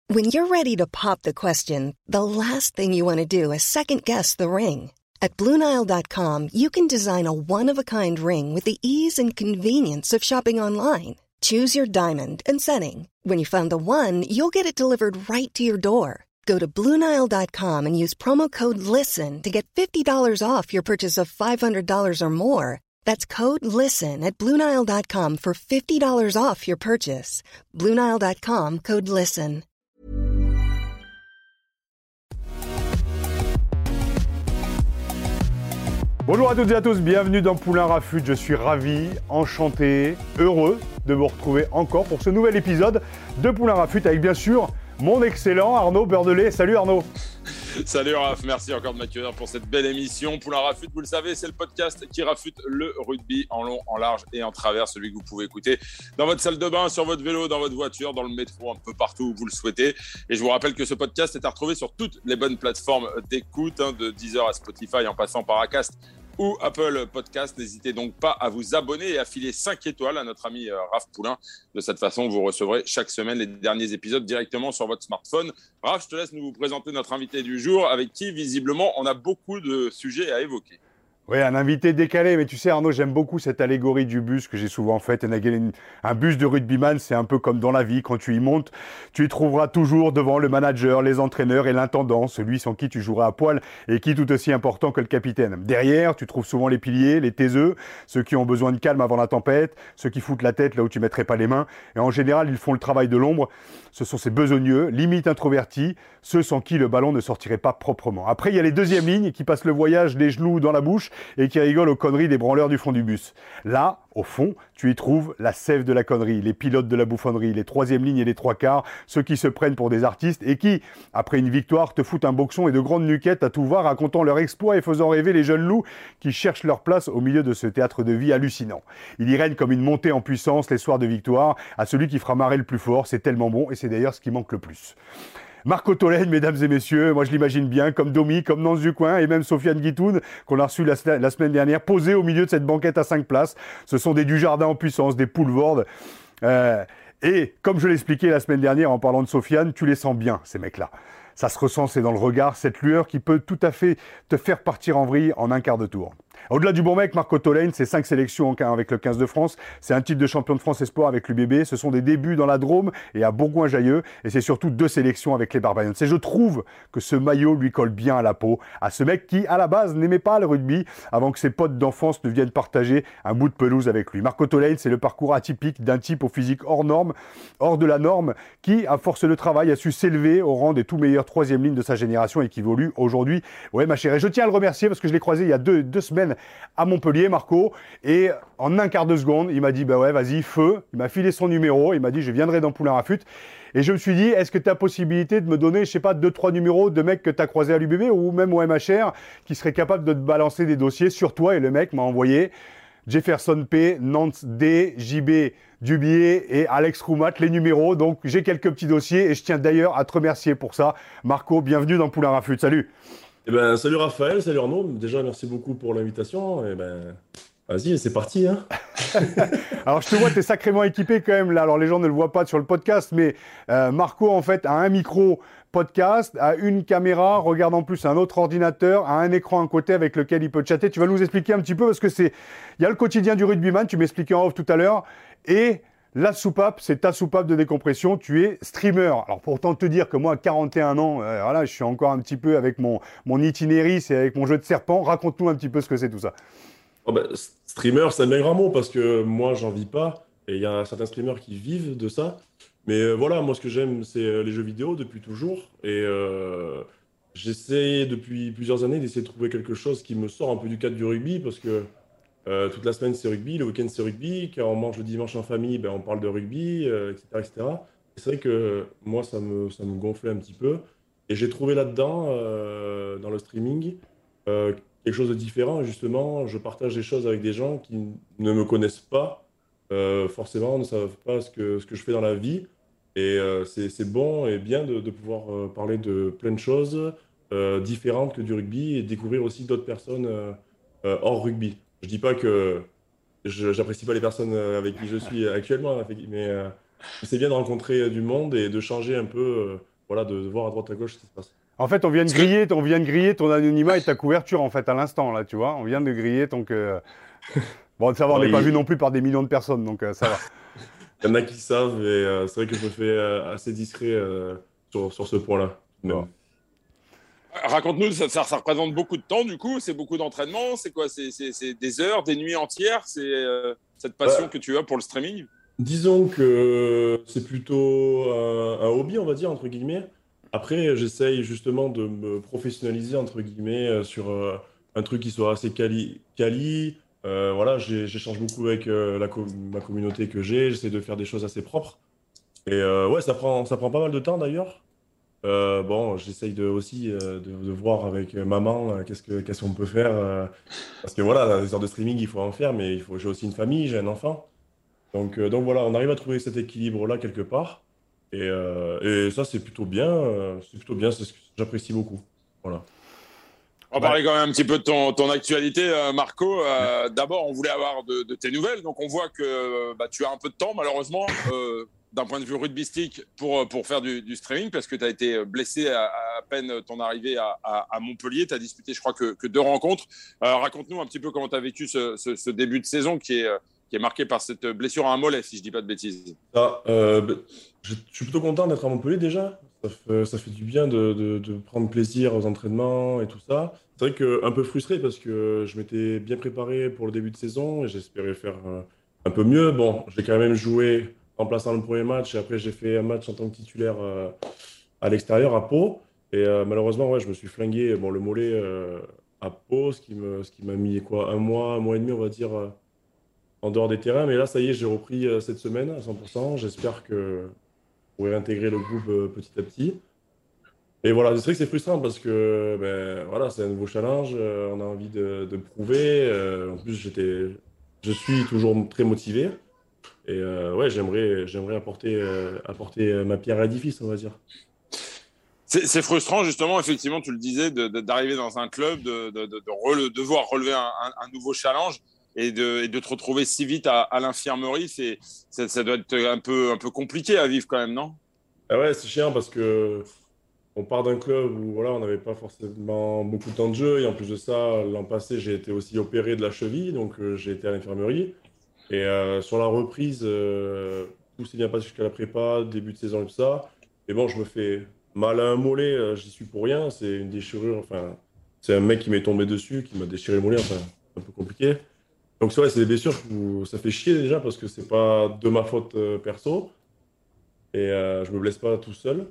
When you're ready to pop the question, the last thing you want to do is second-guess the ring. At BlueNile.com, you can design a one-of-a-kind ring with the ease and convenience of shopping online. Choose your diamond and setting. When you find the one, you'll get it delivered right to your door. Go to BlueNile.com and use promo code LISTEN to get $50 off your purchase of $500 or more. That's code LISTEN at BlueNile.com for $50 off your purchase. BlueNile.com, code LISTEN. Bonjour à toutes et à tous, bienvenue dans Poulain Rafut. Je suis ravi, enchanté, heureux de vous retrouver encore pour ce nouvel épisode de Poulain Rafut avec bien sûr mon excellent Arnaud Beurdelet. Salut Arnaud. Salut Raph, merci encore de m'accueillir pour cette belle émission. Poulain Rafut, vous le savez, c'est le podcast qui rafute le rugby en long, en large et en travers, celui que vous pouvez écouter dans votre salle de bain, sur votre vélo, dans votre voiture, dans le métro, un peu partout où vous le souhaitez. Et je vous rappelle que ce podcast est à retrouver sur toutes les bonnes plateformes d'écoute, de Deezer à Spotify en passant par Acast ou Apple Podcast. N'hésitez donc pas à vous abonner et à filer 5 étoiles à notre ami Raph Poulain. De cette façon, vous recevrez chaque semaine les derniers épisodes directement sur votre smartphone. Raph, je te laisse nous présenter notre invité du jour, avec qui, visiblement, on a beaucoup de sujets à évoquer. Oui, un invité décalé, mais tu sais Arnaud, j'aime beaucoup cette allégorie du bus que j'ai souvent faite. Un bus de rugbyman, c'est un peu comme dans la vie, quand tu y montes, tu y trouveras toujours devant le manager, les entraîneurs et l'intendant, celui sans qui tu joueras à poil et qui est tout aussi important que le capitaine. Derrière, tu trouves souvent les piliers, les taiseux, ceux qui ont besoin de calme avant la tempête, ceux qui foutent la tête là où tu mettrais pas les mains. Et en général, ils font le travail de l'ombre. Ce sont ces besogneux, limite introvertis, ceux sans qui le ballon ne sortirait pas proprement. Après, il y a les deuxièmes lignes qui passent le voyage les genoux dans la bouche et qui rigolent aux conneries des branleurs du fond du bus. Là, au fond, tu y trouves la sève de la connerie, les pilotes de la bouffonnerie, les troisièmes lignes et les trois quarts, ceux qui se prennent pour des artistes et qui, après une victoire, te foutent un boxon et de grandes nuquettes à tout va, racontant leur exploit et faisant rêver les jeunes loups qui cherchent leur place au milieu de ce théâtre de vie hallucinant. Il y règne comme une montée en puissance les soirs de victoire à celui qui fera marrer le plus fort. C'est tellement bon et c'est d'ailleurs ce qui manque le plus. Marco Tolène, mesdames et messieurs, moi je l'imagine bien, comme Domi, comme Nance Ducoin et même Sofiane Guitoun, qu'on a reçu la semaine dernière, posés au milieu de cette banquette à 5 places. Ce sont des Dujardin en puissance, des Poulvord. Et comme je l'expliquais la semaine dernière en parlant de Sofiane, tu les sens bien, ces mecs-là. Ça se ressent, c'est dans le regard, cette lueur qui peut tout à fait te faire partir en vrille en un quart de tour. Au-delà du bon mec, Marco Tolène, c'est 5 sélections avec le 15 de France, c'est un titre de champion de France Espoir avec l'UBB, ce sont des débuts dans la Drôme et à Bourgoin-Jallieu, et c'est surtout 2 sélections avec les Barbarians. Et je trouve que ce maillot lui colle bien à la peau, à ce mec qui, à la base, n'aimait pas le rugby avant que ses potes d'enfance ne viennent partager un bout de pelouse avec lui. Marco Tolène, c'est le parcours atypique d'un type au physique hors norme, hors de la norme, qui, à force de travail, a su s'élever au rang des tout meilleurs troisième lignes de sa génération et qui évolue aujourd'hui. Ouais, ma chère, et je tiens à le remercier parce que je l'ai croisé il y a deux semaines à Montpellier, Marco, et en un quart de seconde, il m'a dit, bah ouais, vas-y, feu. Il m'a filé son numéro, il m'a dit, je viendrai dans Poulain Rafut. Et je me suis dit, est-ce que tu as possibilité de me donner, je sais pas, 2-3 numéros de mecs que tu as croisés à l'UBB ou même au MHR qui seraient capables de te balancer des dossiers sur toi? Et le mec m'a envoyé Jefferson P, Nance D, JB Dubier et Alex Roumat, les numéros. Donc j'ai quelques petits dossiers et je tiens d'ailleurs à te remercier pour ça. Marco, bienvenue dans Poulain Rafut. Salut. Eh ben, salut Raphaël, salut Arnaud. Déjà, merci beaucoup pour l'invitation. Et ben, vas-y, c'est parti. Hein. Alors, je te vois, tu es sacrément équipé quand même là. Alors, les gens ne le voient pas sur le podcast, mais Marco, en fait, a un micro podcast, a une caméra, regarde en plus un autre ordinateur, a un écran à côté avec lequel il peut chatter. Tu vas nous expliquer un petit peu parce que il y a le quotidien du rugbyman, tu m'expliquais en off tout à l'heure, et la soupape, c'est ta soupape de décompression, tu es streamer. Alors pour autant te dire que moi à 41 ans, voilà, je suis encore un petit peu avec mon itinéris et avec mon jeu de serpent. Raconte-nous un petit peu ce que c'est tout ça. Oh ben, streamer, c'est un bien grand mot parce que moi, j'en vis pas. Et il y a certains streamers qui vivent de ça. Mais voilà, moi, ce que j'aime, c'est les jeux vidéo depuis toujours. Et j'essaie depuis plusieurs années d'essayer de trouver quelque chose qui me sort un peu du cadre du rugby parce que toute la semaine, c'est rugby, le week-end, c'est rugby. Quand on mange le dimanche en famille, ben, on parle de rugby, etc., etc. Et c'est vrai que moi, ça me gonflait un petit peu. Et j'ai trouvé là-dedans, dans le streaming, quelque chose de différent. Justement, je partage des choses avec des gens qui ne me connaissent pas, forcément, ne savent pas ce que je fais dans la vie. Et c'est bon et bien de pouvoir parler de plein de choses différentes que du rugby et découvrir aussi d'autres personnes hors rugby. Je dis pas que j'apprécie pas les personnes avec qui je suis actuellement, mais c'est bien de rencontrer du monde et de changer un peu voilà, de voir à droite à gauche ce qui se passe. En fait, on vient de griller ton anonymat et ta couverture, en fait, à l'instant, là, tu vois. On vient de griller, donc... Bon, ça va, on n'est pas vu non plus par des millions de personnes, donc ça va. Il y en a qui savent, et c'est vrai que je me fais assez discret sur ce point-là. Bon. Même. Raconte-nous, ça représente beaucoup de temps, du coup. C'est beaucoup d'entraînement. C'est quoi? C'est des heures, des nuits entières? C'est cette passion que tu as pour le streaming? Disons que c'est plutôt un hobby, on va dire, entre guillemets. Après, j'essaye justement de me professionnaliser, entre guillemets, sur un truc qui soit assez quali. Voilà, j'échange beaucoup avec ma communauté que j'ai. J'essaie de faire des choses assez propres. Et ouais, ça prend pas mal de temps d'ailleurs. Bon, j'essaye aussi de voir avec maman qu'est-ce qu'on peut faire. Parce que voilà, des heures de streaming, il faut en faire, mais j'ai aussi une famille, j'ai un enfant. Donc voilà, on arrive à trouver cet équilibre-là quelque part. Et ça, c'est plutôt bien. C'est ce que j'apprécie beaucoup. Voilà. On va parler quand même un petit peu de ton actualité, Marco. D'abord, on voulait avoir de tes nouvelles. Donc, on voit que tu as un peu de temps, malheureusement, d'un point de vue rugbystique, pour faire du streaming, parce que tu as été blessé à peine ton arrivée à Montpellier. Tu as disputé, je crois, que 2 rencontres. Raconte-nous un petit peu comment tu as vécu ce début de saison qui est marqué par cette blessure à un mollet, si je ne dis pas de bêtises. Je suis plutôt content d'être à Montpellier déjà. Ça fait du bien de prendre plaisir aux entraînements et tout ça. C'est vrai qu'un peu frustré parce que je m'étais bien préparé pour le début de saison et j'espérais faire un peu mieux. Bon, j'ai quand même joué en plaçant le premier match et après j'ai fait un match en tant que titulaire à l'extérieur à Pau. Et malheureusement, ouais, je me suis flingué le mollet à Pau, ce qui m'a mis quoi, un mois et demi, on va dire, en dehors des terrains. Mais là, ça y est, j'ai repris cette semaine à 100%. J'espère que pour réintégrer le groupe petit à petit. Et voilà, c'est vrai que c'est frustrant parce que ben, voilà, c'est un nouveau challenge, on a envie de prouver. En plus, je suis toujours très motivé. Et ouais, j'aimerais apporter ma pierre à l'édifice, on va dire. C'est frustrant, justement, effectivement, tu le disais, d'arriver dans un club, devoir relever un nouveau challenge et de te retrouver si vite à l'infirmerie. Ça doit être un peu compliqué à vivre quand même, non? Ah ouais, c'est chiant parce que on part d'un club où voilà, on n'avait pas forcément beaucoup de temps de jeu. Et en plus de ça, l'an passé, j'ai été aussi opéré de la cheville, donc j'ai été à l'infirmerie. Et sur la reprise, tout s'est bien passé jusqu'à la prépa, début de saison et tout ça. Et bon, je me fais mal à un mollet, j'y suis pour rien. C'est une déchirure, enfin, c'est un mec qui m'est tombé dessus, qui m'a déchiré le mollet, enfin, c'est un peu compliqué. Donc c'est des blessures où ça fait chier déjà parce que c'est pas de ma faute perso. Et je me blesse pas tout seul.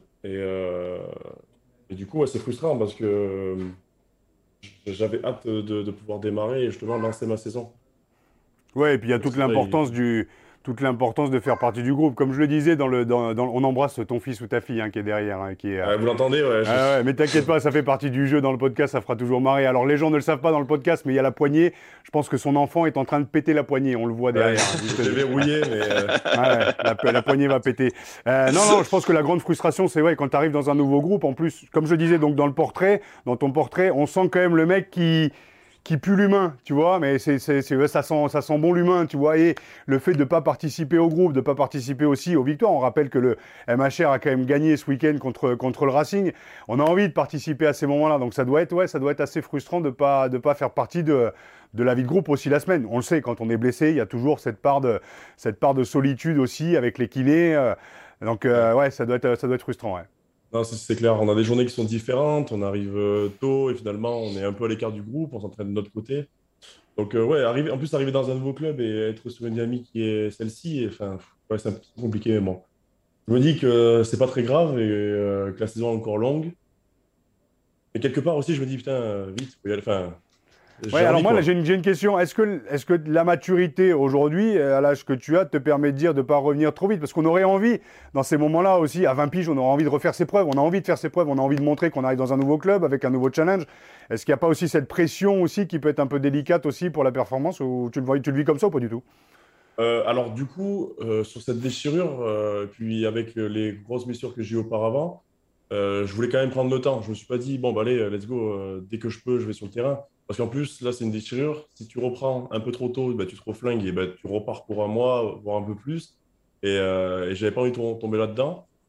Et du coup, ouais, c'est frustrant parce que j'avais hâte de pouvoir démarrer et justement lancer ma saison. Ouais, et puis il y a Donc ça, toute l'importance de faire partie du groupe. Comme je le disais, on embrasse ton fils ou ta fille qui est derrière, qui est, vous l'entendez, ouais. ah ouais, mais t'inquiète pas, ça fait partie du jeu dans le podcast, ça fera toujours marrer. Alors les gens ne le savent pas dans le podcast, mais il y a la poignée. Je pense que son enfant est en train de péter la poignée, on le voit derrière. J'ai verrouillé, mais La poignée va péter. Non, je pense que la grande frustration, c'est ouais, quand tu arrives dans un nouveau groupe. En plus, comme je disais, donc dans ton portrait, on sent quand même le mec qui pue l'humain, tu vois, mais ça sent bon l'humain, tu vois, et le fait de ne pas participer au groupe, de ne pas participer aussi aux victoires, on rappelle que le MHR a quand même gagné ce week-end contre le Racing, on a envie de participer à ces moments-là, donc ça doit être assez frustrant de pas faire partie de la vie de groupe aussi la semaine. On le sait, quand on est blessé, il y a toujours cette part de solitude aussi avec les kinés, donc ouais, ça doit être frustrant, ouais. non, c'est clair. On a des journées qui sont différentes. On arrive tôt et finalement, on est un peu à l'écart du groupe. On s'entraîne de notre côté. Donc, ouais, arriver dans un nouveau club et être sur une dynamique qui est celle-ci, enfin, ouais, c'est un peu compliqué, mais bon. Je me dis que c'est pas très grave et que la saison est encore longue. Et quelque part aussi, je me dis, putain, vite, faut y aller. Enfin, Ouais, j'ai alors envie, moi, là, quoi. j'ai une question. Est-ce que la maturité aujourd'hui, à l'âge que tu as, te permet de dire de ne pas revenir trop vite? Parce qu'on aurait envie, dans ces moments-là aussi, à 20 piges, on aurait envie de refaire ses preuves. On a envie de faire ses preuves. On a envie de montrer qu'on arrive dans un nouveau club avec un nouveau challenge. Est-ce qu'il n'y a pas aussi cette pression aussi qui peut être un peu délicate aussi pour la performance, ou tu le vis comme ça ou pas du tout? Alors, du coup, sur cette déchirure, puis avec les grosses blessures que j'ai eues auparavant, je voulais quand même prendre le temps. Je me suis pas dit, bon, bah, allez, let's go, dès que je peux, je vais sur le terrain. Parce qu'en plus, là, c'est une déchirure. Si tu reprends un peu trop tôt, bah, tu te reflingues et bah, tu repars pour un mois, voire un peu plus. Et j'avais pas envie de tomber là-dedans.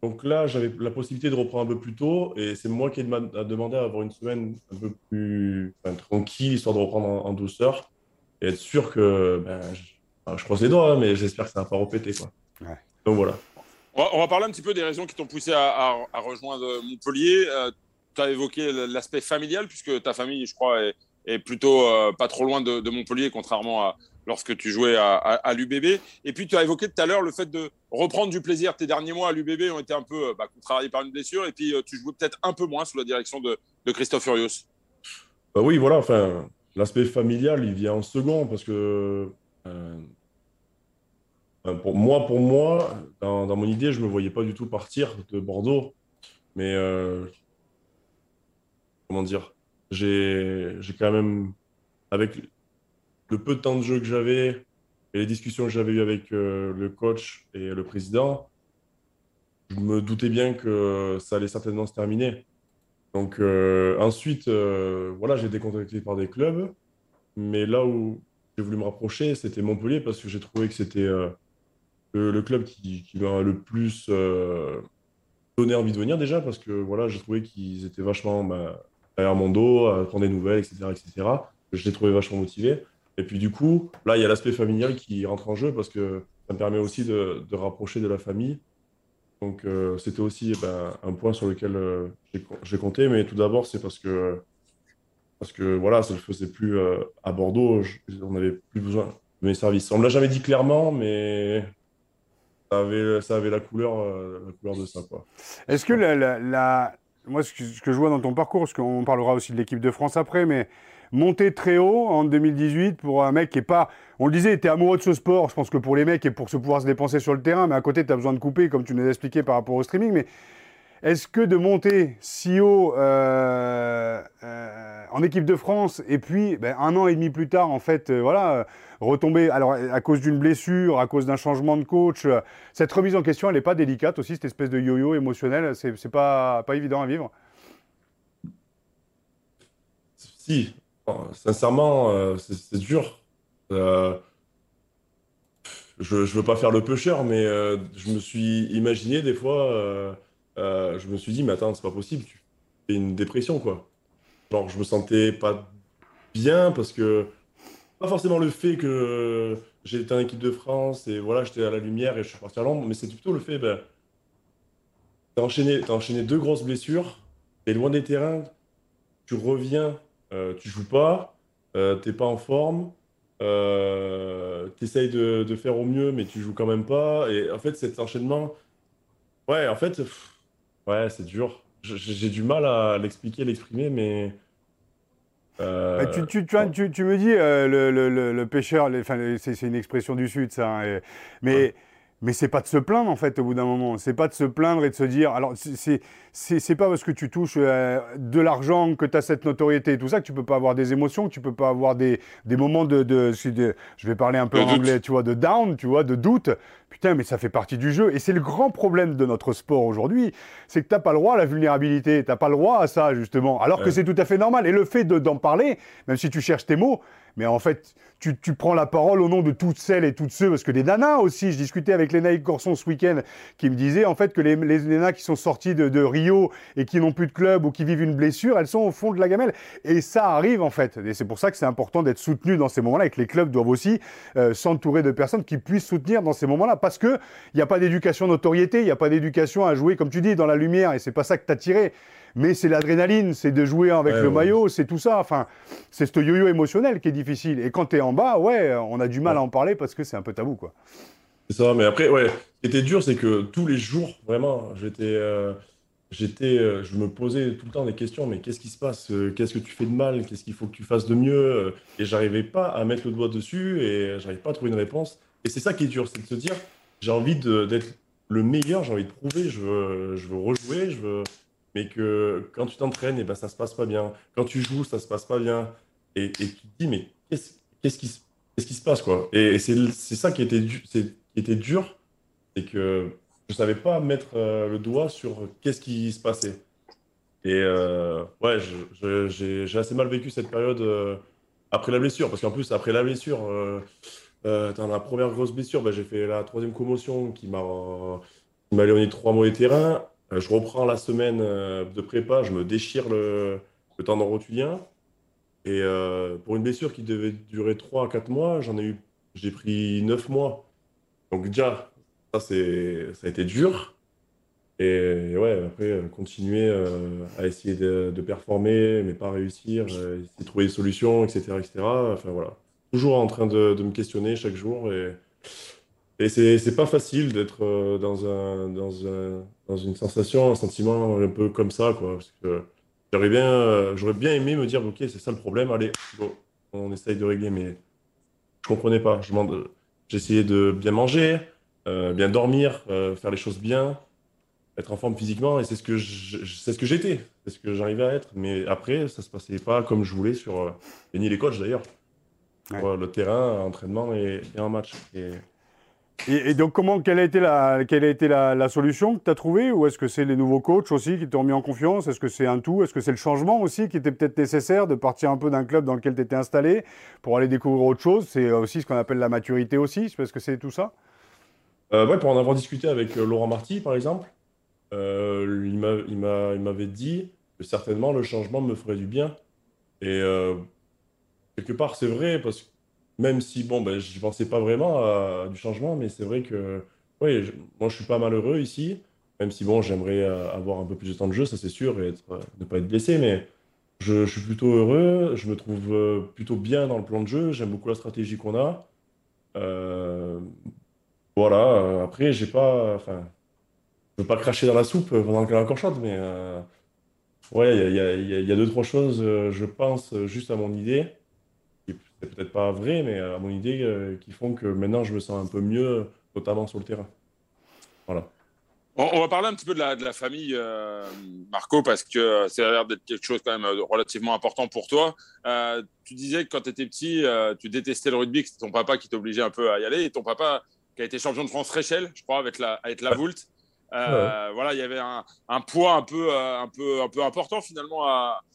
Donc là, j'avais la possibilité de reprendre un peu plus tôt et c'est moi qui ai demandé à avoir une semaine un peu plus tranquille, histoire de reprendre en douceur et être sûr que je croise les doigts, hein, mais j'espère que ça va pas repéter, quoi. Ouais. Donc voilà. On va parler un petit peu des raisons qui t'ont poussé à rejoindre Montpellier. Tu as évoqué l'aspect familial, puisque ta famille, je crois, est plutôt pas trop loin de Montpellier, contrairement à lorsque tu jouais à l'UBB. Et puis, tu as évoqué tout à l'heure le fait de reprendre du plaisir. Tes derniers mois à l'UBB ont été un peu contrariés par une blessure, et puis tu jouais peut-être un peu moins sous la direction de Christophe Furios. Bah oui, voilà, enfin, l'aspect familial, il vient en second parce que pour moi, dans mon idée, je me voyais pas du tout partir de Bordeaux. Mais comment dire, j'ai quand même, avec le peu de temps de jeu que j'avais et les discussions que j'avais eues avec le coach et le président, je me doutais bien que ça allait certainement se terminer. Donc ensuite, voilà, j'ai été contacté par des clubs, mais là où j'ai voulu me rapprocher, c'était Montpellier parce que j'ai trouvé que c'était le club qui m'a le plus donné envie de venir déjà parce que voilà, j'ai trouvé qu'ils étaient vachement derrière mon dos, à prendre des nouvelles, etc., etc. Je les trouvais vachement motivés. Et puis du coup, là, il y a l'aspect familial qui rentre en jeu parce que ça me permet aussi de rapprocher de la famille. Donc c'était aussi un point sur lequel j'ai compté. Mais tout d'abord, c'est parce que voilà, ça ne le faisait plus à Bordeaux. On n'avait plus besoin de mes services. On ne me l'a jamais dit clairement, mais ça avait la couleur de ça, quoi. Est-ce que moi, ce que je vois dans ton parcours, parce qu'on parlera aussi de l'équipe de France après, mais monter très haut en 2018 pour un mec qui est pas, on le disait, tu es amoureux de ce sport, je pense que pour les mecs et pour se pouvoir se dépenser sur le terrain, mais à côté, tu as besoin de couper, comme tu nous as expliqué par rapport au streaming, mais est-ce que de monter si haut en équipe de France et puis un an et demi plus tard, en fait, retomber, alors à cause d'une blessure, à cause d'un changement de coach, cette remise en question, elle n'est pas délicate aussi, cette espèce de yo-yo émotionnel, c'est pas évident à vivre. Si, sincèrement, c'est dur. Euh, je ne veux pas faire le pusher, mais je me suis imaginé des fois, je me suis dit, mais attends, c'est pas possible, tu fais une dépression, quoi. Genre, je me sentais pas bien parce que, pas forcément le fait que j'étais en équipe de France et voilà, j'étais à la lumière et je suis parti à Londres, mais c'est plutôt le fait, t'as enchaîné deux grosses blessures, t'es loin des terrains, tu reviens, tu joues pas, t'es pas en forme, t'essayes de faire au mieux, mais tu joues quand même pas. Et en fait, cet enchaînement, ouais, en fait, ouais, c'est dur. J'ai du mal à l'expliquer, l'exprimer, mais Tu, euh, tu, tu, vois, tu me dis, le pêcheur, c'est une expression du Sud, ça, hein, ouais, mais c'est pas de se plaindre, en fait, au bout d'un moment. C'est pas de se plaindre et de se dire. Alors, c'est pas parce que tu touches de l'argent, que tu as cette notoriété et tout ça, que tu peux pas avoir des émotions, que tu peux pas avoir des moments je vais parler un peu Le en anglais, doute. tu vois, de down, tu vois, de doute. Putain, mais ça fait partie du jeu. Et c'est le grand problème de notre sport aujourd'hui, c'est que t'as pas le droit à la vulnérabilité, t'as pas le droit à ça, justement. Alors que ouais, c'est tout à fait normal. Et le fait d'en parler, même si tu cherches tes mots, mais en fait, tu prends la parole au nom de toutes celles et toutes ceux, parce que des nanas aussi, je discutais avec Lénaïque Corson ce week-end, qui me disait en fait que les nanas qui sont sorties de Rio et qui n'ont plus de club ou qui vivent une blessure, elles sont au fond de la gamelle. Et ça arrive en fait. Et c'est pour ça que c'est important d'être soutenu dans ces moments-là et que les clubs doivent aussi s'entourer de personnes qui puissent soutenir dans ces moments-là. Parce qu'il n'y a pas d'éducation notoriété, il n'y a pas d'éducation à jouer, comme tu dis, dans la lumière. Et c'est pas ça que tu as tiré. Mais c'est l'adrénaline, c'est de jouer avec ouais, le ouais, maillot, c'est tout ça. Enfin, c'est ce yo-yo émotionnel qui est difficile. Et quand tu es en bas, ouais, on a du mal ouais. à en parler parce que c'est un peu tabou, quoi. C'est ça. Mais après, ouais, ce qui était dur, c'est que tous les jours, vraiment, je me posais tout le temps des questions, mais qu'est-ce qui se passe? Qu'est-ce que tu fais de mal? Qu'est-ce qu'il faut que tu fasses de mieux? Et j'arrivais pas à mettre le doigt dessus et j'arrivais pas à trouver une réponse. Et c'est ça qui est dur, c'est de se dire, j'ai envie d'être le meilleur, j'ai envie de prouver, je veux rejouer, mais que quand tu t'entraînes, et ben, ça se passe pas bien. Quand tu joues, ça se passe pas bien. Et tu te dis, mais qu'est-ce qui se passe, quoi? Et c'est ça qui était dur, c'est que je savais pas mettre le doigt sur qu'est-ce qui se passait. Et ouais, j'ai assez mal vécu cette période après la blessure, parce qu'en plus, après la blessure, dans la première grosse blessure, bah, j'ai fait la troisième commotion qui m'a il m'a léoné 3 mauvais terrains. Je reprends la semaine de prépa, je me déchire le tendon rotulien. Et pour une blessure qui devait durer 3 à 4 mois, j'ai pris 9 mois. Donc déjà, ça a été dur. Et ouais, après, continuer à essayer de performer, mais pas réussir, essayer de trouver des solutions, etc., etc. Enfin voilà. Toujours en train de me questionner chaque jour. Et c'est pas facile d'être dans une sensation, un sentiment un peu comme ça, quoi. Parce que j'aurais bien aimé me dire, ok, c'est ça le problème, allez, go, on essaye de régler, mais je comprenais pas. J'essayais de bien manger, bien dormir, faire les choses bien, être en forme physiquement, et c'est ce que j'étais, c'est ce que j'arrivais à être. Mais après, ça se passait pas comme je voulais et ni les coachs d'ailleurs, Ouais. sur le terrain, entraînement et en match. Et donc, quelle a été la solution que tu as trouvée? Ou est-ce que c'est les nouveaux coachs aussi qui t'ont mis en confiance? Est-ce que c'est un tout? Est-ce que c'est le changement aussi qui était peut-être nécessaire de partir un peu d'un club dans lequel tu étais installé pour aller découvrir autre chose? C'est aussi ce qu'on appelle la maturité aussi. Est-ce que c'est tout ça? Ouais, pour en avoir discuté avec Laurent Marty, par exemple, il m'avait dit que certainement le changement me ferait du bien. Et quelque part, c'est vrai, parce que même si, bon, ben, je pensais pas vraiment à du changement, mais c'est vrai que, ouais, moi, je suis pas malheureux ici, même si, bon, j'aimerais avoir un peu plus de temps de jeu, ça c'est sûr, et ne pas être blessé, mais je suis plutôt heureux, je me trouve plutôt bien dans le plan de jeu, j'aime beaucoup la stratégie qu'on a. Euh, voilà, après, j'ai pas, enfin, je veux pas cracher dans la soupe pendant qu'elle est encore chaude, mais ouais, il y a deux, trois choses, je pense, juste à mon idée, qui c'est peut-être pas vrai, mais à mon idée, qui font que maintenant je me sens un peu mieux, notamment sur le terrain. Voilà. On va parler un petit peu de la famille, Marco, parce que ça a l'air d'être quelque chose quand même relativement important pour toi. Tu disais que quand tu étais petit, tu détestais le rugby, que c'était ton papa qui t'obligeait un peu à y aller, et ton papa qui a été champion de France Réchelle, je crois, avec la Ouais. Voulte. Ouais. Voilà, il y avait un poids un peu important finalement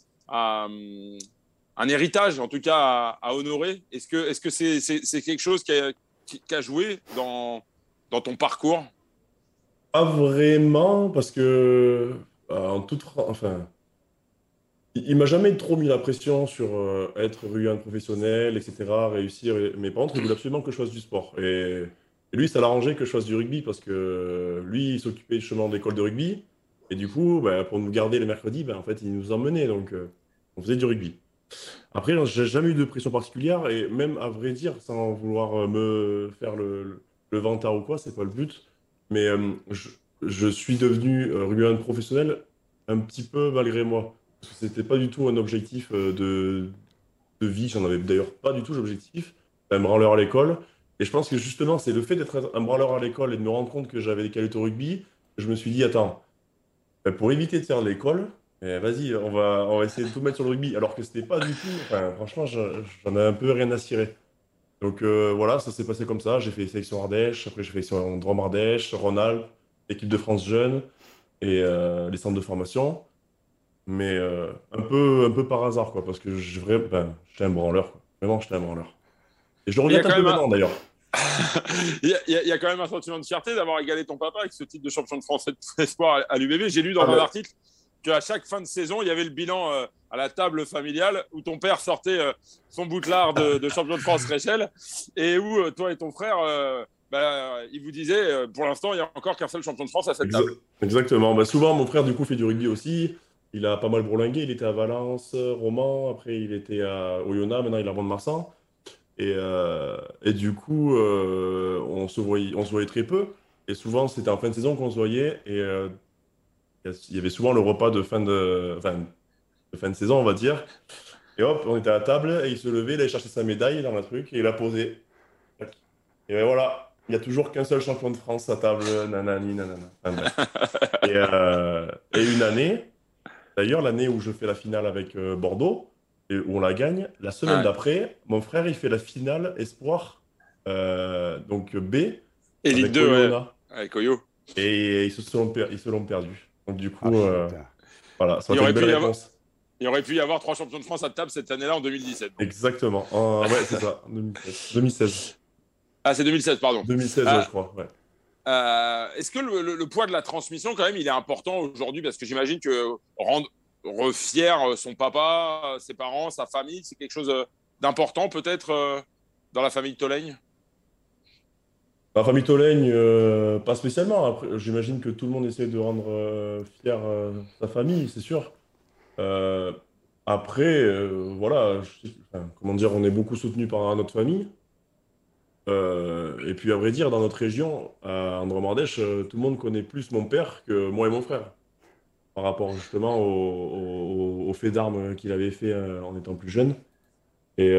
un héritage en tout cas à honorer. Est-ce que c'est quelque chose qui a joué dans ton parcours? Pas vraiment, parce que, enfin, il m'a jamais trop mis la pression sur être rugbyman professionnel, etc., réussir. Mais par contre, il voulait absolument que je fasse du sport. Et lui, ça l'arrangeait que je fasse du rugby parce que lui, il s'occupait justement de l'école de rugby. Et du coup, bah, pour nous garder le mercredi, bah, en fait, il nous emmenait. Donc, on faisait du rugby. Après, j'ai jamais eu de pression particulière. Et même, à vrai dire, sans vouloir me faire le vantard ou quoi, c'est pas le but. Mais je suis devenu rugbyman professionnel un petit peu malgré moi. Parce que c'était pas du tout un objectif de vie. J'en avais d'ailleurs pas du tout l'objectif. Un branleur à l'école. Et je pense que justement, c'est le fait d'être un branleur à l'école et de me rendre compte que j'avais des qualités au rugby, que je me suis dit, attends, ben, pour éviter de faire de l'école, vas-y, on va essayer de tout mettre sur le rugby. Alors que c'était pas du tout. Enfin, franchement, j'en ai un peu rien à cirer. Donc voilà, ça s'est passé comme ça. J'ai fait sélection Ardèche, après j'ai fait sélection Drôme Ardèche, Rhône-Alpes, équipe de France jeune et les centres de formation. Mais un peu par hasard, quoi, parce que j'étais un branleur, quoi. Vraiment, j'étais un branleur. Et je le Il y a regrette un quand peu même maintenant, d'ailleurs. il y a quand même un sentiment de fierté d'avoir égalé ton papa avec ce titre de champion de France espoir à l'UBB. J'ai lu Ah, dans un mais, article qu'à chaque fin de saison, il y avait le bilan à la table familiale où ton père sortait son bouclard de champion de France Réchelle et où toi et ton frère, il vous disait pour l'instant, il n'y a encore qu'un seul champion de France à cette exa- table. exactement. Bah, souvent, mon frère, du coup, fait du rugby aussi. Il a pas mal bourlingué. Il était à Valence, Romans. Après, il était à Oyonnax. Maintenant, il est à Mont-de-Marsan. Et du coup, on se voyait très peu. Et souvent, c'était en fin de saison qu'on se voyait. Et il y avait souvent le repas de fin de saison, on va dire. Et hop, on était à la table. Et il se levait, il allait chercher sa médaille dans le truc. Et il la posait. Tac. Et ben voilà, il n'y a toujours qu'un seul champion de France à table. Nanani, nanana. Enfin, bref. Et une année, d'ailleurs, l'année où je fais la finale avec Bordeaux, et où on la gagne, la semaine Ouais. d'après, mon frère, il fait la finale Espoir, donc B, Élite avec 2, ouais, Oyonnax. avec Oyo. Et ils se l'ont perdu. Donc du Ah coup, putain. voilà, ça Il aurait y été une aurait belle pu y avoir, réponse. il aurait pu y avoir 3 champions de France à table cette année-là en 2017. Donc. Exactement. Ouais, c'est ça, 2016. 2016. Ah, c'est 2016, pardon. 2016, ouais, Ah, je crois, ouais. Est-ce que le poids de la transmission, quand même, il est important aujourd'hui? Parce que j'imagine que rendre fier son papa, ses parents, sa famille, c'est quelque chose d'important peut-être dans la famille Tolègne? La famille Tolègne, pas spécialement. Après, j'imagine que tout le monde essaie de rendre fier sa famille, c'est sûr. Euh, Après, voilà, enfin, comment dire, on est beaucoup soutenu par notre famille. Et puis, à vrai dire, dans notre région, à André-Mardèche, tout le monde connaît plus mon père que moi et mon frère, par rapport justement au fait d'armes qu'il avait fait en étant plus jeune. Et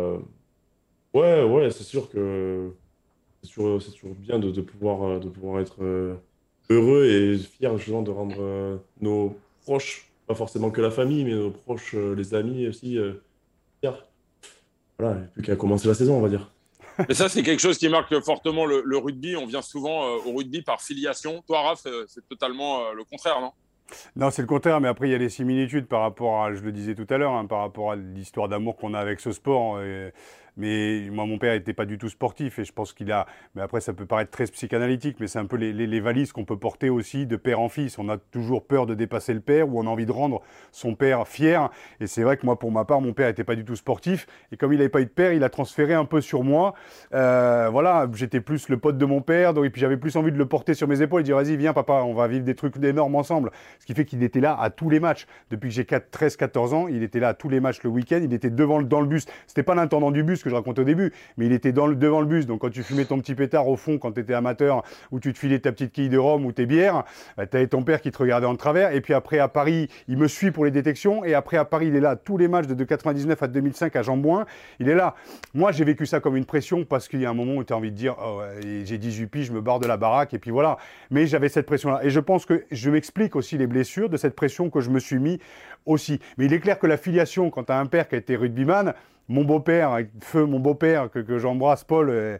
ouais, ouais, c'est sûr que c'est toujours bien de pouvoir être heureux et fier justement de rendre nos proches, pas forcément que la famille, mais nos proches, les amis aussi, fiers. Voilà, il n'y a plus qu'à commencer la saison, on va dire. Mais ça, c'est quelque chose qui marque fortement le rugby. On vient souvent au rugby par filiation. Toi, Raph, c'est totalement le contraire, non? Non, c'est le contraire, mais après, il y a des similitudes par rapport à, je le disais tout à l'heure, hein, par rapport à l'histoire d'amour qu'on a avec ce sport. Mais moi, mon père n'était pas du tout sportif et je pense qu'il a. Mais après, ça peut paraître très psychanalytique, mais c'est un peu les valises qu'on peut porter aussi de père en fils. On a toujours peur de dépasser le père ou on a envie de rendre son père fier. Et c'est vrai que moi, pour ma part, mon père n'était pas du tout sportif. Et comme il n'avait pas eu de père, il a transféré un peu sur moi. Voilà, j'étais plus le pote de mon père. Donc, et puis j'avais plus envie de le porter sur mes épaules et dire vas-y, viens, papa, on va vivre des trucs énormes ensemble. Ce qui fait qu'il était là à tous les matchs. Depuis que j'ai 13-14 ans, il était là à tous les matchs le week-end. Il était dans le bus. C'était pas l'intendant du bus que je racontais au début, mais il était devant le bus. Donc quand tu fumais ton petit pétard au fond, quand tu étais amateur, ou tu te filais ta petite quille de rhum ou tes bières, tu avais ton père qui te regardait en travers. Et puis après à Paris, il me suit pour les détections. Et après à Paris, il est là à tous les matchs de 99 à 2005 à Jean-Bouin. Il est là. Moi, j'ai vécu ça comme une pression parce qu'il y a un moment où tu as envie de dire oh, j'ai 18 piges, je me barre de la baraque. Et puis voilà. Mais j'avais cette pression-là. Et je pense que je m'explique aussi les blessures de cette pression que je me suis mis aussi. Mais il est clair que la filiation, quand tu as un père qui a été rugbyman, mon beau-père, feu mon beau-père, que j'embrasse, Paul,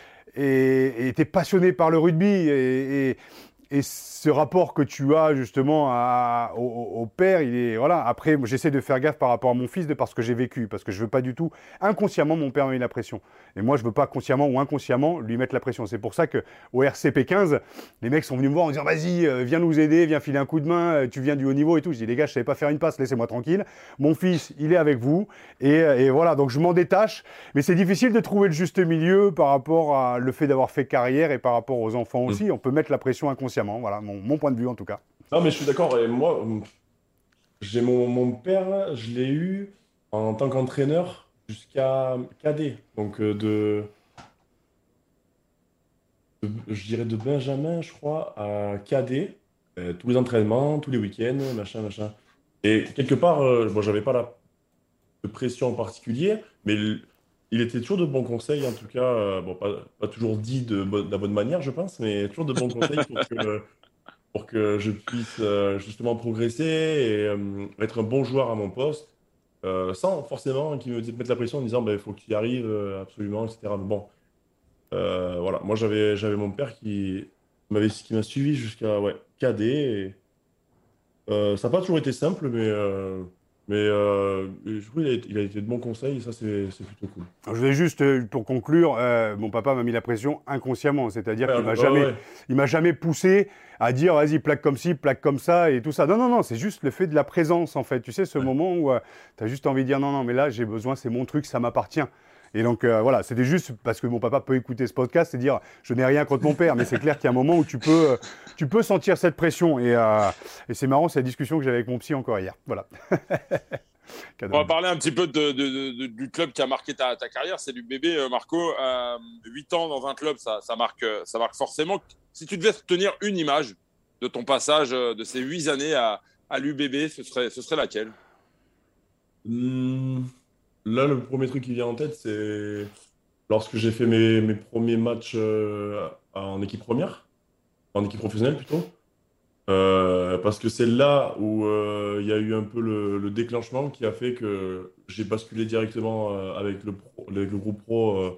était passionné par le rugby. Et ce rapport que tu as justement au père, il est voilà. Après, j'essaie de faire gaffe par rapport à mon fils, parce que j'ai vécu, parce que je veux pas du tout inconsciemment mon père m'a mis la pression. Et moi, je veux pas consciemment ou inconsciemment lui mettre la pression. C'est pour ça que au RCP 15, les mecs sont venus me voir en disant vas-y, viens nous aider, viens filer un coup de main, tu viens du haut niveau et tout. Je dis les gars, je savais pas faire une passe, laissez-moi tranquille. Mon fils, il est avec vous et voilà. Donc je m'en détache, mais c'est difficile de trouver le juste milieu par rapport à le fait d'avoir fait carrière et par rapport aux enfants aussi. On peut mettre la pression inconsciemment. Voilà, mon point de vue en tout cas. Non, mais je suis d'accord. Et moi, j'ai mon père, je l'ai eu en tant qu'entraîneur jusqu'à cadet. Donc, je dirais de Benjamin, je crois, à cadet. Tous les entraînements, tous les week-ends, machin, machin. Et quelque part, bon, j'avais pas de pression en particulier, mais il était toujours de bons conseils, en tout cas. Bon, pas toujours dit de la bonne manière, je pense, mais toujours de bons conseils pour que je puisse justement progresser et être un bon joueur à mon poste, sans forcément qu'il me mette la pression en disant il faut que tu y arrives absolument, etc. Mais bon, voilà, moi j'avais mon père qui m'a suivi jusqu'à ouais, cadet. Et, ça n'a pas toujours été simple, mais je trouve qu'il a été de bons conseils et ça c'est plutôt cool. Je voulais juste, pour conclure, mon papa m'a mis la pression inconsciemment, c'est-à-dire Ouais, qu'il m'a ouais, jamais, ouais. il m'a jamais poussé à dire vas-y plaque comme ci, plaque comme ça et tout ça. Non, non, non, c'est juste le fait de la présence en fait. Tu sais, ce moment où tu as juste envie de dire non, non, mais là j'ai besoin, c'est mon truc, ça m'appartient. Et donc voilà, c'était juste parce que mon papa peut écouter ce podcast et dire je n'ai rien contre mon père, mais c'est clair qu'il y a un moment où tu peux sentir cette pression. Et c'est marrant, c'est la discussion que j'avais avec mon psy encore hier. Voilà. On va parler un petit peu du club qui a marqué ta carrière, c'est du bébé Marco. 8 ans dans un club, ça marque forcément. Si tu devais tenir une image de ton passage de ces 8 années à l'UBB, ce serait laquelle? Là, le premier truc qui vient en tête, c'est lorsque j'ai fait mes premiers matchs en équipe première, en équipe professionnelle plutôt. Parce que c'est là où il y a eu un peu le déclenchement qui a fait que j'ai basculé directement avec le groupe pro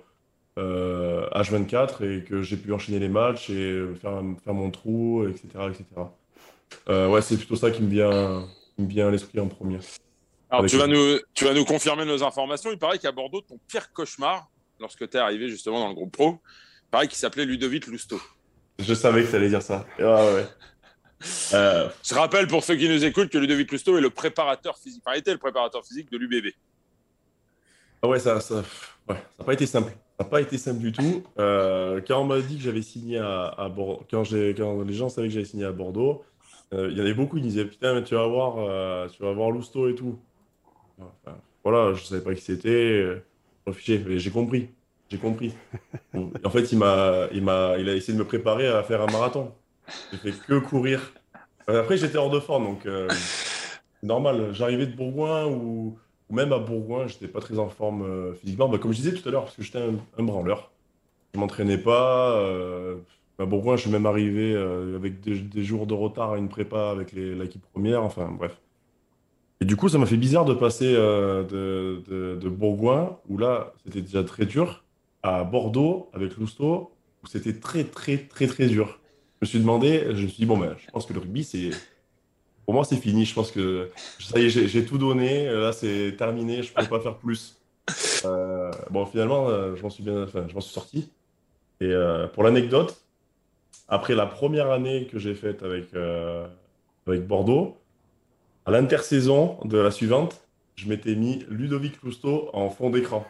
H24 et que j'ai pu enchaîner les matchs et faire mon trou, etc., etc. Ouais, c'est plutôt ça qui me vient à l'esprit en premier. Alors, tu vas nous confirmer nos informations. Il paraît qu'à Bordeaux, ton pire cauchemar, lorsque tu es arrivé justement dans le groupe pro, il paraît qu'il s'appelait Ludovic Lousteau. Je savais que tu allais dire ça. Ah ouais. Je rappelle pour ceux qui nous écoutent que Ludovic Lousteau est le préparateur physique, enfin était le préparateur physique de l'UBB. Ah ouais, ouais, ça n'a pas été simple. Ça n'a pas été simple du tout. Quand on m'a dit que j'avais signé à Bordeaux, quand les gens savaient que j'avais signé à Bordeaux, il y en avait beaucoup qui disaient putain, mais tu vas voir Lousteau et tout. Enfin, voilà, je savais pas qui c'était. Je m'en fichais, mais j'ai compris. J'ai compris. Bon, en fait, il a essayé de me préparer à faire un marathon. J'ai fait que courir. Après, j'étais hors de forme, donc c'est normal. J'arrivais de Bourgoin ou même à Bourgoin, j'étais pas très en forme physiquement. Bah, comme je disais tout à l'heure, parce que j'étais un branleur. Je m'entraînais pas. À Bourgoin, je suis même arrivé avec des jours de retard à une prépa avec l'équipe première. Enfin, bref. Et du coup, ça m'a fait bizarre de passer de Bourgoin, où là, c'était déjà très dur, à Bordeaux avec Lousteau, où c'était très, très, très, très dur. Je me suis dit, bon, ben, je pense que le rugby, pour moi, c'est fini. Je pense que ça y est, j'ai tout donné. Là, c'est terminé. Je ne peux pas faire plus. Bon, finalement, je m'en suis sorti. Et pour l'anecdote, après la première année que j'ai faite avec Bordeaux, à l'intersaison de la suivante, je m'étais mis Ludovic Lousteau en fond d'écran.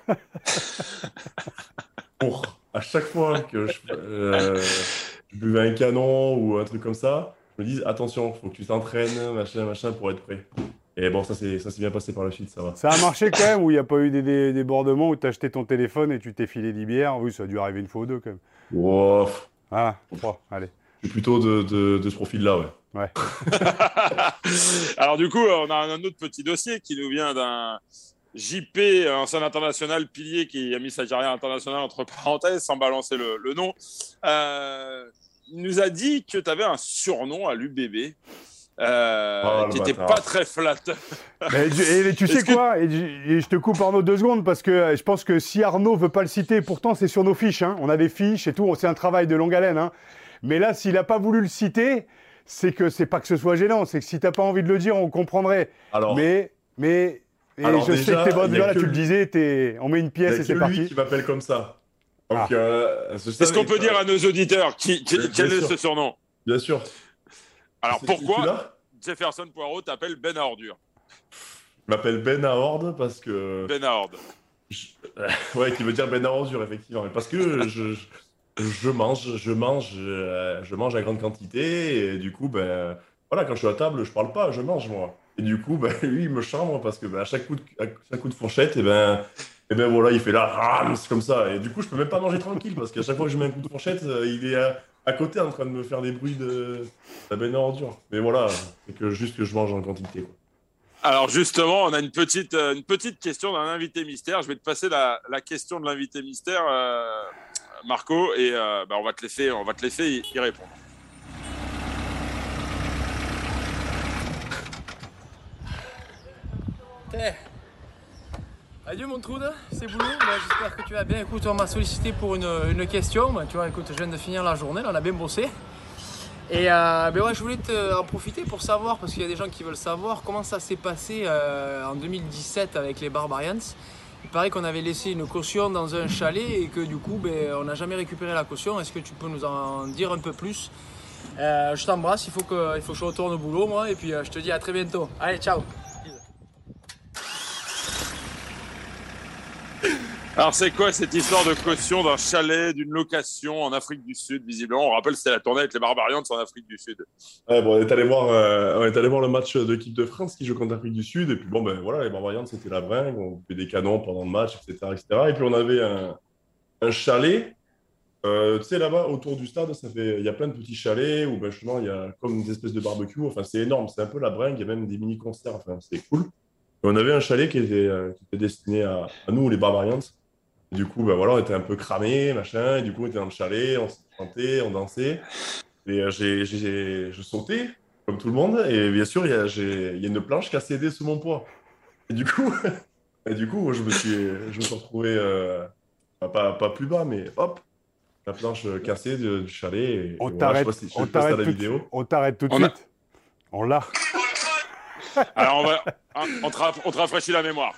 Pour à chaque fois que je buvais un canon ou un truc comme ça, je me dis attention, faut que tu t'entraînes, machin, pour être prêt. Et bon, ça s'est bien passé par la suite, ça va. Ça a marché quand même, où il n'y a pas eu des débordements, où tu as acheté ton téléphone et tu t'es filé 10 bières. Oui, ça a dû arriver une fois ou deux quand même. Wow. Ah, 3, allez. Je suis plutôt de ce profil-là, ouais. Ouais. Alors du coup, on a un autre petit dossier qui nous vient d'un JP, ancien international pilier qui a mis sa carrière internationale entre parenthèses sans balancer le nom. Il nous a dit que tu avais un surnom à l'UBB qui n'était pas très flatteur. Et tu sais quoi, et je te coupe Arnaud 2 secondes parce que je pense que si Arnaud veut pas le citer, pourtant c'est sur nos fiches, hein, on a des fiches et tout, c'est un travail de longue haleine. Hein. Mais là, s'il n'a pas voulu le citer, c'est pas que ce soit gênant, c'est que si tu n'as pas envie de le dire, on comprendrait. Alors, mais alors je déjà, sais que t'es bonne, là, tu le disais, on met une pièce et c'est parti. Il y a que lui qui m'appelle comme ça. Donc, est-ce qu'on peut dire à nos auditeurs quel est ce surnom? Bien sûr. Alors pourquoi Jefferson Poirot t'appelle Ben à ordure? Il m'appelle Ben à Horde parce que... Ben à Horde. Ouais, qui veut dire Ben à ordure, effectivement. Parce que je mange à grande quantité et du coup, ben, voilà, quand je suis à table, je parle pas, je mange moi. Et du coup, ben, lui, il me chambre parce que ben, à chaque coup de fourchette, et ben voilà, il fait là, rams, comme ça. Et du coup, je peux même pas manger tranquille parce qu'à chaque fois que je mets un coup de fourchette, il est à côté en train de me faire des bruits de la benne à ordure. Mais voilà, c'est juste que je mange en quantité, quoi. Alors justement, on a une petite question d'un invité mystère. Je vais te passer la question de l'invité mystère, Marco, et on va te laisser y répondre. Adieu mon Troude, c'est Boulot. J'espère que tu vas bien. Écoute, on m'a sollicité pour une question. Tu vois, écoute, je viens de finir la journée, là, on a bien bossé. Et ouais, je voulais en profiter pour savoir, parce qu'il y a des gens qui veulent savoir comment ça s'est passé en 2017 avec les Barbarians. Il paraît qu'on avait laissé une caution dans un chalet et que du coup, on n'a jamais récupéré la caution. Est-ce que tu peux nous en dire un peu plus? Je t'embrasse, il faut que je retourne au boulot moi, et puis je te dis à très bientôt. Allez, ciao. Alors, c'est quoi cette histoire de caution d'un chalet, d'une location en Afrique du Sud, visiblement? On rappelle, c'était la tournée avec les Barbarians en Afrique du Sud. Ouais, bon, on est allé voir le match de l'équipe de France qui joue contre l'Afrique du Sud. Et puis, bon, ben voilà, les Barbarians, c'était la bringue. On fait des canons pendant le match, etc., etc. Et puis, on avait un chalet. Tu sais, là-bas, autour du stade, il y a plein de petits chalets où, ben, justement, il y a comme des espèces de barbecue. Enfin, c'est énorme. C'est un peu la bringue. Il y a même des mini-concerts. Enfin, c'est cool. Et on avait un chalet qui était destiné à nous, les Barbarians. Et du coup, ben voilà, on était un peu cramés, machin. Et du coup, on était dans le chalet, on se chantait, on dansait. Et je sautais, comme tout le monde. Et bien sûr, il y a une planche qui a cédé sous mon poids. Et du coup, je me suis retrouvé, pas plus bas, mais hop, la planche cassée du chalet. Et on voilà, t'arrête tout de suite. On l'a. Alors, on te rafraîchit la mémoire.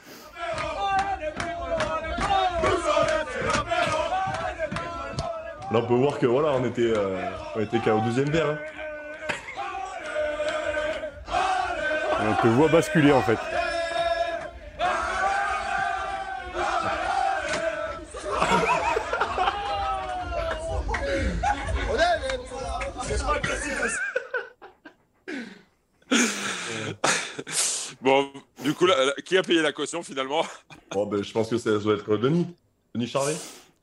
Là, on peut voir que voilà, on était qu'au deuxième verre. Hein. On te voit basculer en fait. Bon, du coup, qui a payé la caution finalement? Bon, ben, je pense que ça doit être Denis Charvet.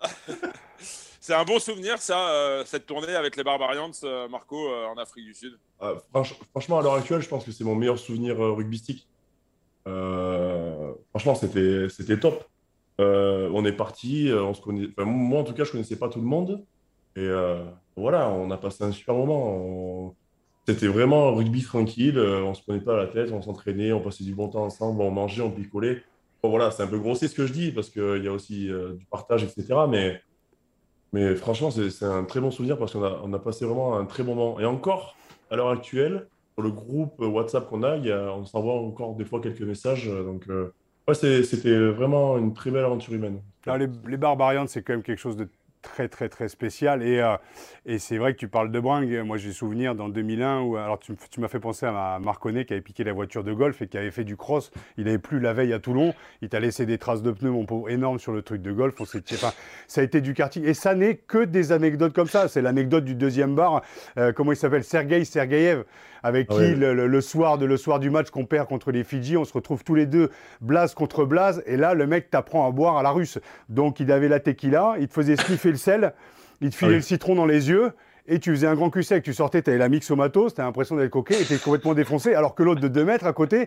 C'est un bon souvenir, ça, cette tournée avec les Barbarians, Marco, en Afrique du Sud. Franchement, à l'heure actuelle, je pense que c'est mon meilleur souvenir rugbystique. Franchement, c'était top. On est parti, on se connaît. Enfin, moi, en tout cas, je connaissais pas tout le monde. Et voilà, on a passé un super moment. C'était vraiment un rugby tranquille. On se prenait pas la tête, on s'entraînait, on passait du bon temps ensemble, on mangeait, on picolait. Bon, voilà, c'est un peu grossier ce que je dis parce qu'il y a aussi du partage, etc. Mais franchement, c'est un très bon souvenir parce on a passé vraiment un très bon moment. Et encore, à l'heure actuelle, sur le groupe WhatsApp qu'on a, on s'envoie encore des fois quelques messages. Donc, ouais, c'était vraiment une très belle aventure humaine. Alors, les Barbarians, c'est quand même quelque chose de très, très, très spécial. Et c'est vrai que tu parles de bringue. Moi, j'ai souvenir dans 2001 où alors tu m'as fait penser à Marconnet qui avait piqué la voiture de golf et qui avait fait du cross. Il avait plu la veille à Toulon. Il t'a laissé des traces de pneus, mon pauvre, énormes sur le truc de golf. Enfin, ça a été du karting. Et ça n'est que des anecdotes comme ça. C'est l'anecdote du deuxième bar. Comment il s'appelle? Sergueï Sergueïev, avec qui Ouais. le soir du match qu'on perd contre les Fidji, on se retrouve tous les deux blase contre blase. Et là, le mec t'apprend à boire à la russe. Donc, il avait la tequila, il te faisait sniffer le sel, il te filait le citron dans les yeux, et tu faisais un grand cul sec. Tu sortais, tu avais la mixomatos, tu as l'impression d'être coquet, et tu complètement défoncé, alors que l'autre de 2 mètres à côté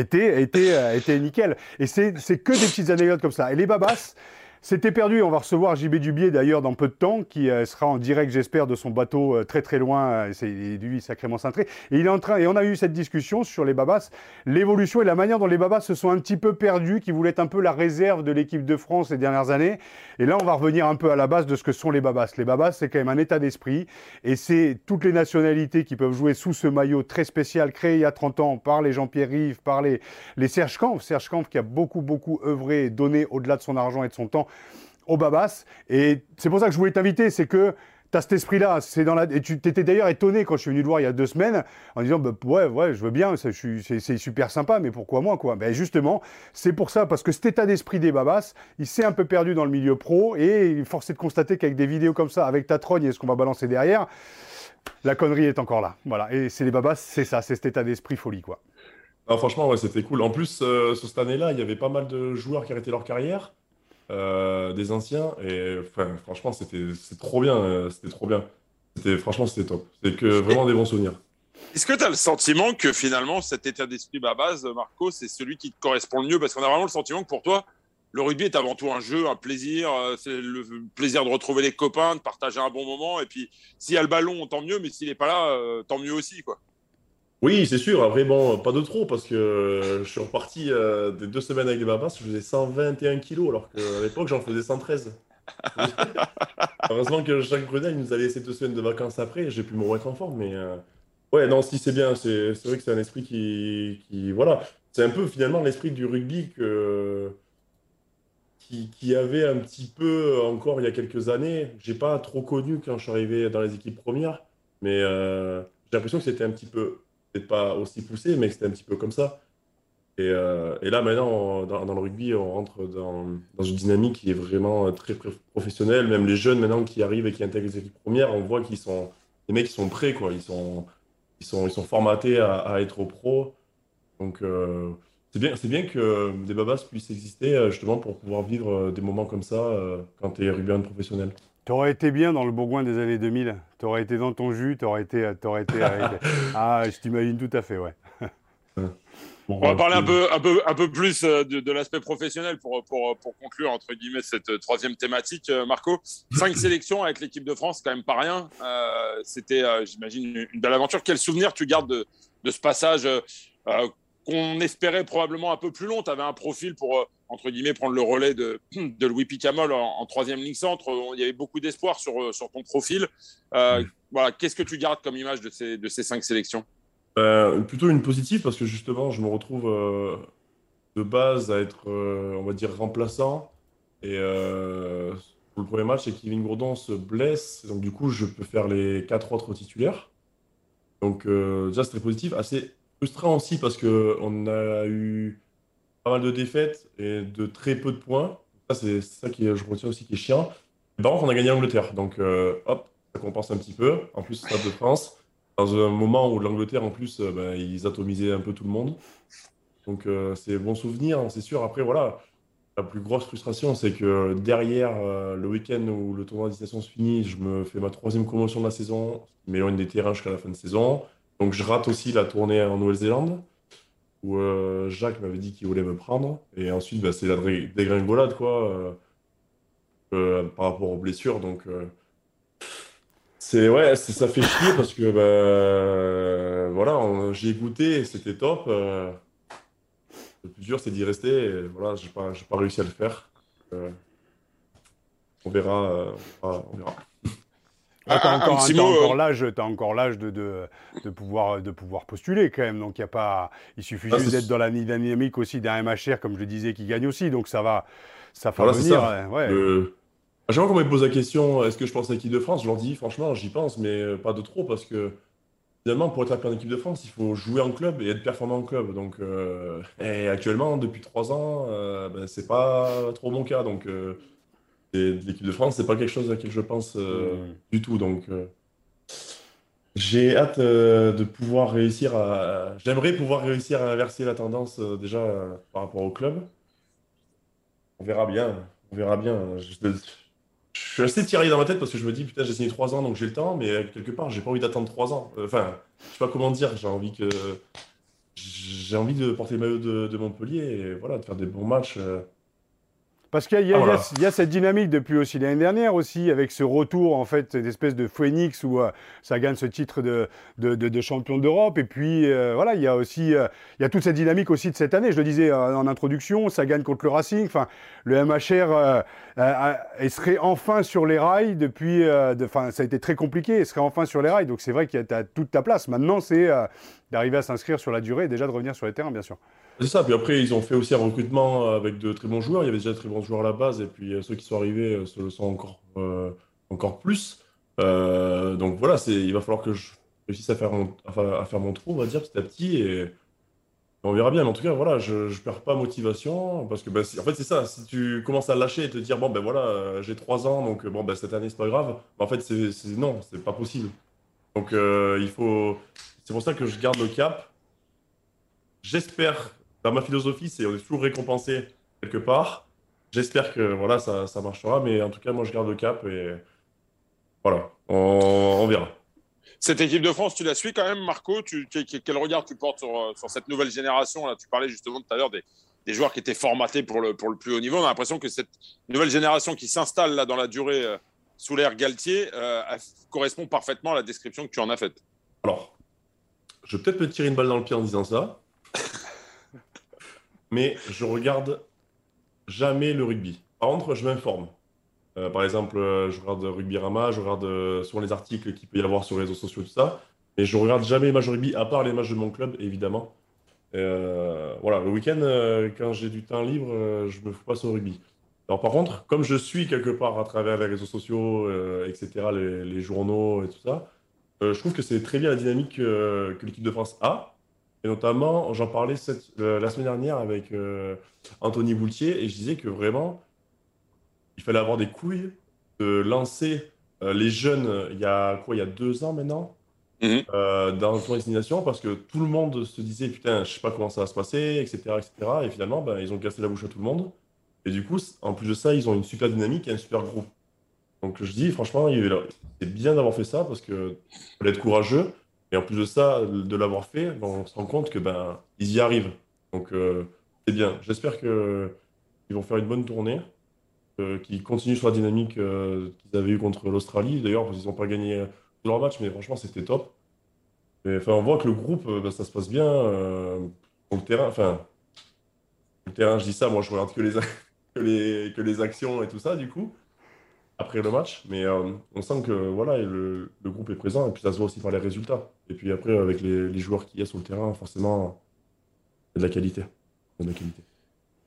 était nickel. Et c'est que des petites anecdotes comme ça. Et les babas, c'était perdu. On va recevoir JB Dubier d'ailleurs dans peu de temps, qui sera en direct, j'espère, de son bateau très très loin. C'est lui sacrément cintré. Et il est en train. Et on a eu cette discussion sur les babas, l'évolution et la manière dont les babas se sont un petit peu perdus, qui voulaient être un peu la réserve de l'équipe de France ces dernières années. Et là, on va revenir un peu à la base de ce que sont les babas. Les babas, c'est quand même un état d'esprit, et c'est toutes les nationalités qui peuvent jouer sous ce maillot très spécial créé il y a 30 ans par les Jean-Pierre Rive, par les Serge Kampf. Serge Kampf qui a beaucoup beaucoup œuvré et donné au-delà de son argent et de son temps au Babas. Et c'est pour ça que je voulais t'inviter, c'est que tu as cet esprit-là. Et tu étais d'ailleurs étonné quand je suis venu te voir il y a 2 semaines en disant bah, ouais, je veux bien, c'est super sympa, mais pourquoi moi quoi? Ben justement, c'est pour ça, parce que cet état d'esprit des Babas, il s'est un peu perdu dans le milieu pro, et force est de constater qu'avec des vidéos comme ça, avec ta trogne et ce qu'on va balancer derrière, la connerie est encore là. Voilà. Et c'est les Babas, c'est ça, c'est cet état d'esprit folie quoi. Non, franchement, ouais, c'était cool. En plus, sur cette année-là, il y avait pas mal de joueurs qui arrêtaient leur carrière, des anciens, et enfin, franchement, c'était trop bien. C'était trop bien. Franchement, c'était top. C'était que vraiment des bons souvenirs. Est-ce que tu as le sentiment que finalement, cet état d'esprit Babas, Marco, c'est celui qui te correspond le mieux? Parce qu'on a vraiment le sentiment que pour toi, le rugby est avant tout un jeu, un plaisir. C'est le plaisir de retrouver les copains, de partager un bon moment. Et puis, s'il y a le ballon, tant mieux. Mais s'il n'est pas là, tant mieux aussi, quoi. Oui, c'est sûr. Après, bon, pas de trop, parce que je suis reparti des 2 semaines avec des babas, je faisais 121 kilos, alors qu'à l'époque, j'en faisais 113. Heureusement que Jacques Brunel il nous a laissé 2 semaines de vacances après, et j'ai pu me remettre en forme. Mais ouais, non, si c'est bien, c'est vrai que c'est un esprit voilà, c'est un peu finalement l'esprit du rugby qui avait un petit peu encore il y a quelques années. J'ai pas trop connu quand je suis arrivé dans les équipes premières, mais j'ai l'impression que c'était un petit peu, peut-être pas aussi poussé, mais que c'était un petit peu comme ça. Et là, maintenant, dans le rugby, on rentre dans une dynamique qui est vraiment très professionnelle. Même les jeunes, maintenant, qui arrivent et qui intègrent les équipes premières, on voit les mecs, qui sont prêts, quoi. Ils sont formatés à être au pro. Donc, c'est bien que des babas puissent exister, justement, pour pouvoir vivre des moments comme ça quand tu es rugbyman professionnel. T'aurais été bien dans le Bourgoin des années 2000. T'aurais été dans ton jus, t'aurais été Ah, je t'imagine tout à fait, ouais. Bon, On va parler un peu plus de l'aspect professionnel pour conclure, entre guillemets, cette troisième thématique, Marco. 5 sélections avec l'équipe de France, c'est quand même pas rien. C'était, j'imagine, une belle aventure. Quel souvenir tu gardes de ce passage qu'on espérait probablement un peu plus long? Tu avais un profil pour, entre guillemets, prendre le relais de Louis Picamol en troisième ligne centre. Il y avait beaucoup d'espoir sur ton profil. Voilà, qu'est-ce que tu gardes comme image de ces 5 sélections? Plutôt une positive parce que justement, je me retrouve de base à être, on va dire, remplaçant. Et pour le premier match, c'est que Kevin Gourdon se blesse. Donc, du coup, je peux faire les 4 autres titulaires. Donc, déjà, c'est très positif. Assez frustrant aussi parce qu'on a eu pas mal de défaites et de très peu de points. Ça, c'est ça je retiens aussi qui est chiant. Par contre, on a gagné l'Angleterre. Donc, hop, ça compense un petit peu. En plus, Stade de France, dans un moment où l'Angleterre, en plus, ils atomisaient un peu tout le monde. Donc, c'est bon souvenir, c'est sûr. Après, voilà, la plus grosse frustration, c'est que derrière le week-end où le tournoi de destination se finit, je me fais ma 3e promotion de la saison, ce qui m'éloigne des terrains jusqu'à la fin de saison. Donc, je rate aussi la tournée en Nouvelle-Zélande, où Jacques m'avait dit qu'il voulait me prendre. Et ensuite, bah, c'est la dégringolade, quoi, par rapport aux blessures. Donc, ça fait chier parce que, bah, voilà, j'y ai goûté, c'était top. Le plus dur, c'est d'y rester. Et voilà, j'ai pas réussi à le faire. Euh, on verra, on verra. Ouais, Un petit mot. t'as encore l'âge de pouvoir postuler quand même. Donc, il suffit Ah, juste c'est- d'être dans la dynamique aussi d'un MHR, comme je le disais, qui gagne aussi. Donc, ça va Voilà, c'est venir. ça. Ouais. À chaque fois qu'on me pose la question, est-ce que je pense à l'équipe de France, je leur dis, franchement, j'y pense, mais pas de trop, parce que finalement, pour être appelé en équipe de France, il faut jouer en club et être performant en club. Donc, et actuellement, depuis 3 ans, ben, c'est pas trop mon cas. Donc, l'équipe de France, c'est pas quelque chose à laquelle je pense du tout. Donc, j'ai hâte de pouvoir réussir à. J'aimerais pouvoir réussir à inverser la tendance déjà par rapport au club. On verra bien. On verra bien. Je suis assez tiraillé dans ma tête parce que je me dis, putain, j'ai signé 3 ans, donc j'ai le temps, mais quelque part, j'ai pas envie d'attendre 3 ans. Enfin, je sais pas comment dire, j'ai envie de porter le maillot de Montpellier et voilà, de faire des bons matchs. Parce qu'il y a, il y Ah, a- il y voilà. a- il y a cette dynamique depuis aussi l'année dernière aussi, avec ce retour en fait, cette espèce de phoenix où ça gagne ce titre de champion d'Europe. Et puis voilà, il y a aussi il y a toute cette dynamique aussi de cette année. Je le disais en introduction, ça gagne contre le Racing. Enfin, le MHR il serait enfin sur les rails depuis. Enfin, ça a été très compliqué. Il serait enfin sur les rails. Donc c'est vrai qu'il y a toute ta place. Maintenant, c'est d'arriver à s'inscrire sur la durée et déjà de revenir sur les terrains, bien sûr. C'est ça. Puis après, ils ont fait aussi un recrutement avec de très bons joueurs. Il y avait déjà de très bons joueurs à la base, et puis ceux qui sont arrivés se le sont encore plus. Donc voilà, il va falloir que je réussisse à faire mon trou, on va dire, petit à petit. Et on verra bien. Mais en tout cas, voilà, je perds pas motivation. Parce que, bah, en fait, c'est ça. Si tu commences à lâcher et te dire, bon, ben voilà, j'ai 3 ans, donc bon, ben, cette année, c'est pas grave. Bah, en fait, non, c'est pas possible. Donc, c'est pour ça que je garde le cap. J'espère, dans ma philosophie, c'est on est toujours récompensé quelque part. J'espère que voilà, ça marchera, mais en tout cas, moi, je garde le cap et voilà, on verra. Cette équipe de France, tu la suis quand même, Marco. Quel regard tu portes sur cette nouvelle génération là? Tu parlais justement tout à l'heure des joueurs qui étaient formatés pour le plus haut niveau. On a l'impression que cette nouvelle génération qui s'installe là dans la durée sous l'ère Galtier correspond parfaitement à la description que tu en as faite. Alors, je vais peut-être me tirer une balle dans le pied en disant ça, mais je regarde jamais le rugby. Par contre, je m'informe. Par exemple, je regarde Rugby Rama, je regarde souvent les articles qu'il peut y avoir sur les réseaux sociaux, tout ça. Mais je regarde jamais les matchs de rugby, à part les matchs de mon club, évidemment. Voilà, le week-end, quand j'ai du temps libre, je me fous pas sur le rugby. Alors par contre, comme je suis quelque part à travers les réseaux sociaux, etc., les journaux et tout ça, je trouve que c'est très bien la dynamique que l'équipe de France a. Et notamment, j'en parlais la semaine dernière avec Anthony Boultier, et je disais que vraiment, il fallait avoir des couilles de lancer les jeunes il y a 2 ans maintenant, Mhm. dans le tournoi destination, parce que tout le monde se disait, putain, je sais pas comment ça va se passer, etc., etc. Et finalement, ben, ils ont cassé la bouche à tout le monde. Et du coup, en plus de ça, ils ont une super dynamique et un super groupe. Donc je dis, franchement, c'est bien d'avoir fait ça, parce que fallait être courageux. Et en plus de ça, de l'avoir fait, ben, on se rend compte que ben, ils y arrivent. Donc c'est bien. J'espère qu'ils vont faire une bonne tournée, qui continuent sur la dynamique qu'ils avaient eue contre l'Australie. D'ailleurs, parce qu'ils n'ont pas gagné tous leurs matchs, mais franchement, c'était top. Et, enfin, on voit que le groupe, bah, ça se passe bien sur le terrain. Enfin, le terrain, je dis ça, moi, je regarde que que les actions et tout ça, du coup, après le match. Mais on sent que voilà, et le groupe est présent, et puis ça se voit aussi par les résultats. Et puis après, avec les joueurs qu'il y a sur le terrain, forcément, il y a de la qualité. Il y a de la qualité.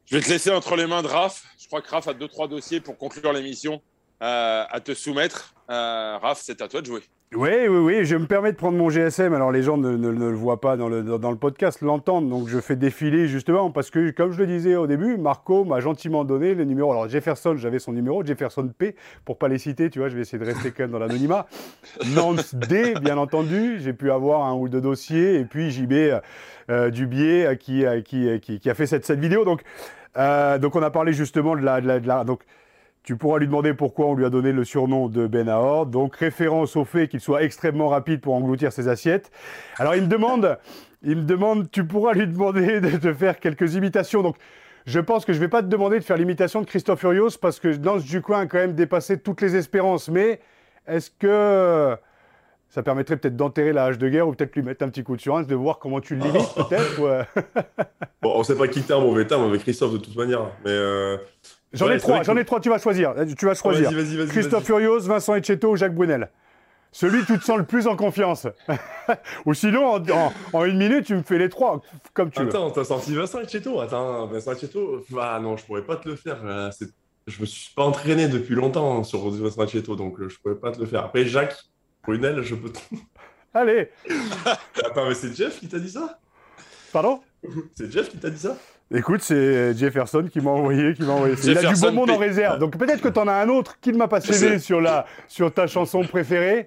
Je vais te laisser entre les mains de Raph. Je crois que Raph a 2-3 dossiers pour conclure l'émission à te soumettre. Raph, c'est à toi de jouer. Oui, je me permets de prendre mon GSM. Alors, les gens ne le voient pas dans le podcast, l'entendent. Donc, je fais défiler justement parce que, comme je le disais au début, Marco m'a gentiment donné le numéro. Alors, Jefferson, j'avais son numéro, Jefferson P, pour pas les citer, tu vois, je vais essayer de rester quand même dans l'anonymat. Nance D, bien entendu. J'ai pu avoir 1 ou 2 dossiers. Et puis, JB Dubier qui a fait cette vidéo. Donc, on a parlé justement de la. Donc, tu pourras lui demander pourquoi on lui a donné le surnom de Ben Ahor. Donc, référence au fait qu'il soit extrêmement rapide pour engloutir ses assiettes. Alors, il me demande, tu pourras lui demander de te faire quelques imitations. Donc, je pense que je ne vais pas te demander de faire l'imitation de Christophe Furios parce que Nance du Coin a quand même dépassé toutes les espérances. Mais est-ce que ça permettrait peut-être d'enterrer la hache de guerre ou peut-être lui mettre un petit coup de surince, de voir comment tu l'imites peut-être Bon, on ne sait pas qui t'es un mauvais terme avec Christophe de toute manière. Mais J'en ai trois, tu vas choisir. Vas-y. Christophe Furios, Vincent Etcheto ou Jacques Brunel. Celui où tu te sens le plus en confiance. Ou sinon, en 1 minute, tu me fais les 3, comme tu veux. Attends, t'as sorti Vincent Etcheto. Vincent Etcheto. Ah non, je pourrais pas te le faire. Je me suis pas entraîné depuis longtemps sur Vincent Etcheto, donc je pourrais pas te le faire. Après, Jacques Brunel, je peux te... Allez. Attends, mais c'est Jeff qui t'a dit ça? Pardon? C'est Jeff qui t'a dit ça? Écoute, c'est Jefferson qui m'a envoyé. Il a du beau monde en réserve. Donc peut-être que tu en as un autre qui ne m'a pas cédé sur ta chanson préférée.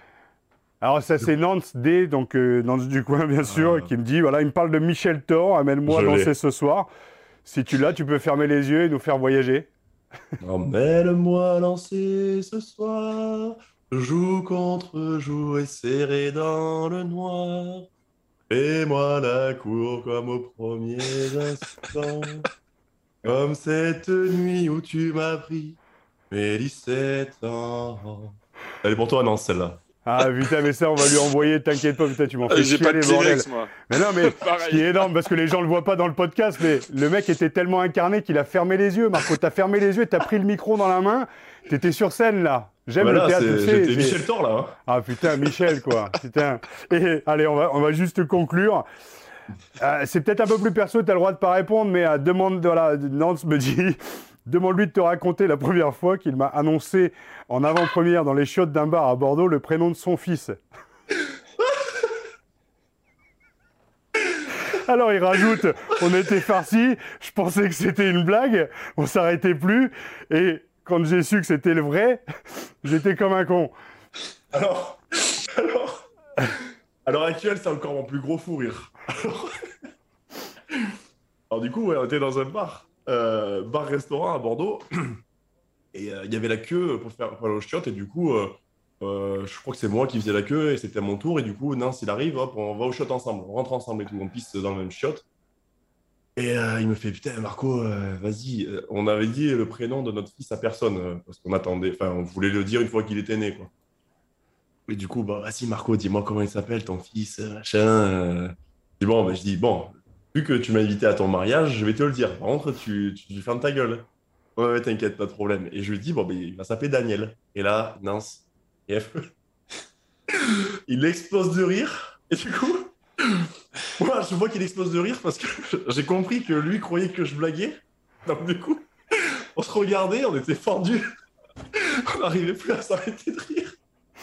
Alors ça, c'est Nance D, donc Nance du Coin, bien sûr, qui me dit, voilà, il me parle de Michel Thor, amène-moi danser ce soir. Si tu l'as, tu peux fermer les yeux et nous faire voyager. Emmène-moi danser ce soir, joue contre joue et serré dans le noir. Fais-moi la cour comme aux premiers instants, comme cette nuit où tu m'as pris mes 17 ans. Elle est pour toi, non, celle-là. Ah putain, mais ça, on va lui envoyer, t'inquiète pas, putain, tu m'en fais J'ai chier pas de les bordels. Kleenex, moi. Mais non, mais ce qui est énorme, parce que les gens le voient pas dans le podcast, mais le mec était tellement incarné qu'il a fermé les yeux. Marco, t'as fermé les yeux, t'as pris le micro dans la main, t'étais sur scène, là. J'aime le théâtre, tu sais. J'étais Michel Thor, là. Hein. Ah putain, Michel, quoi. Putain. Et allez, on va juste conclure. C'est peut-être un peu plus perso, t'as le droit de pas répondre, mais Nance me dit... Demande-lui de te raconter la première fois qu'il m'a annoncé en avant-première dans les chiottes d'un bar à Bordeaux le prénom de son fils. Alors il rajoute, on était farcis, je pensais que c'était une blague, on s'arrêtait plus, et quand j'ai su que c'était le vrai, j'étais comme un con. Alors, à l'heure actuelle, c'est encore mon plus gros fou rire. Alors du coup, ouais, on était dans un bar-restaurant à Bordeaux, et il y avait la queue pour aller au chiottes, et du coup, je crois que c'est moi qui faisais la queue, et c'était à mon tour, et du coup, Nance, il arrive, hop, on va au chiottes ensemble, on rentre ensemble et tout, on pisse dans le même chiotte. Et il me fait, putain, Marco, vas-y, on avait dit le prénom de notre fils à personne, parce qu'on attendait, enfin, on voulait le dire une fois qu'il était né, quoi. Et du coup, bah, vas-y, Marco, dis-moi comment il s'appelle, ton fils, machin. Et bon, bah, je dis, bon, vu que tu m'as invité à ton mariage, je vais te le dire. Par contre, tu fermes ta gueule. Ouais, t'inquiète, pas de problème. Et je lui dis, bon, bah, il va s'appeler Daniel. Et là, Nance, il explose de rire. Et du coup, moi, je vois qu'il explose de rire parce que j'ai compris que lui croyait que je blaguais. Donc, du coup, on se regardait, on était fendus. On n'arrivait plus à s'arrêter de rire.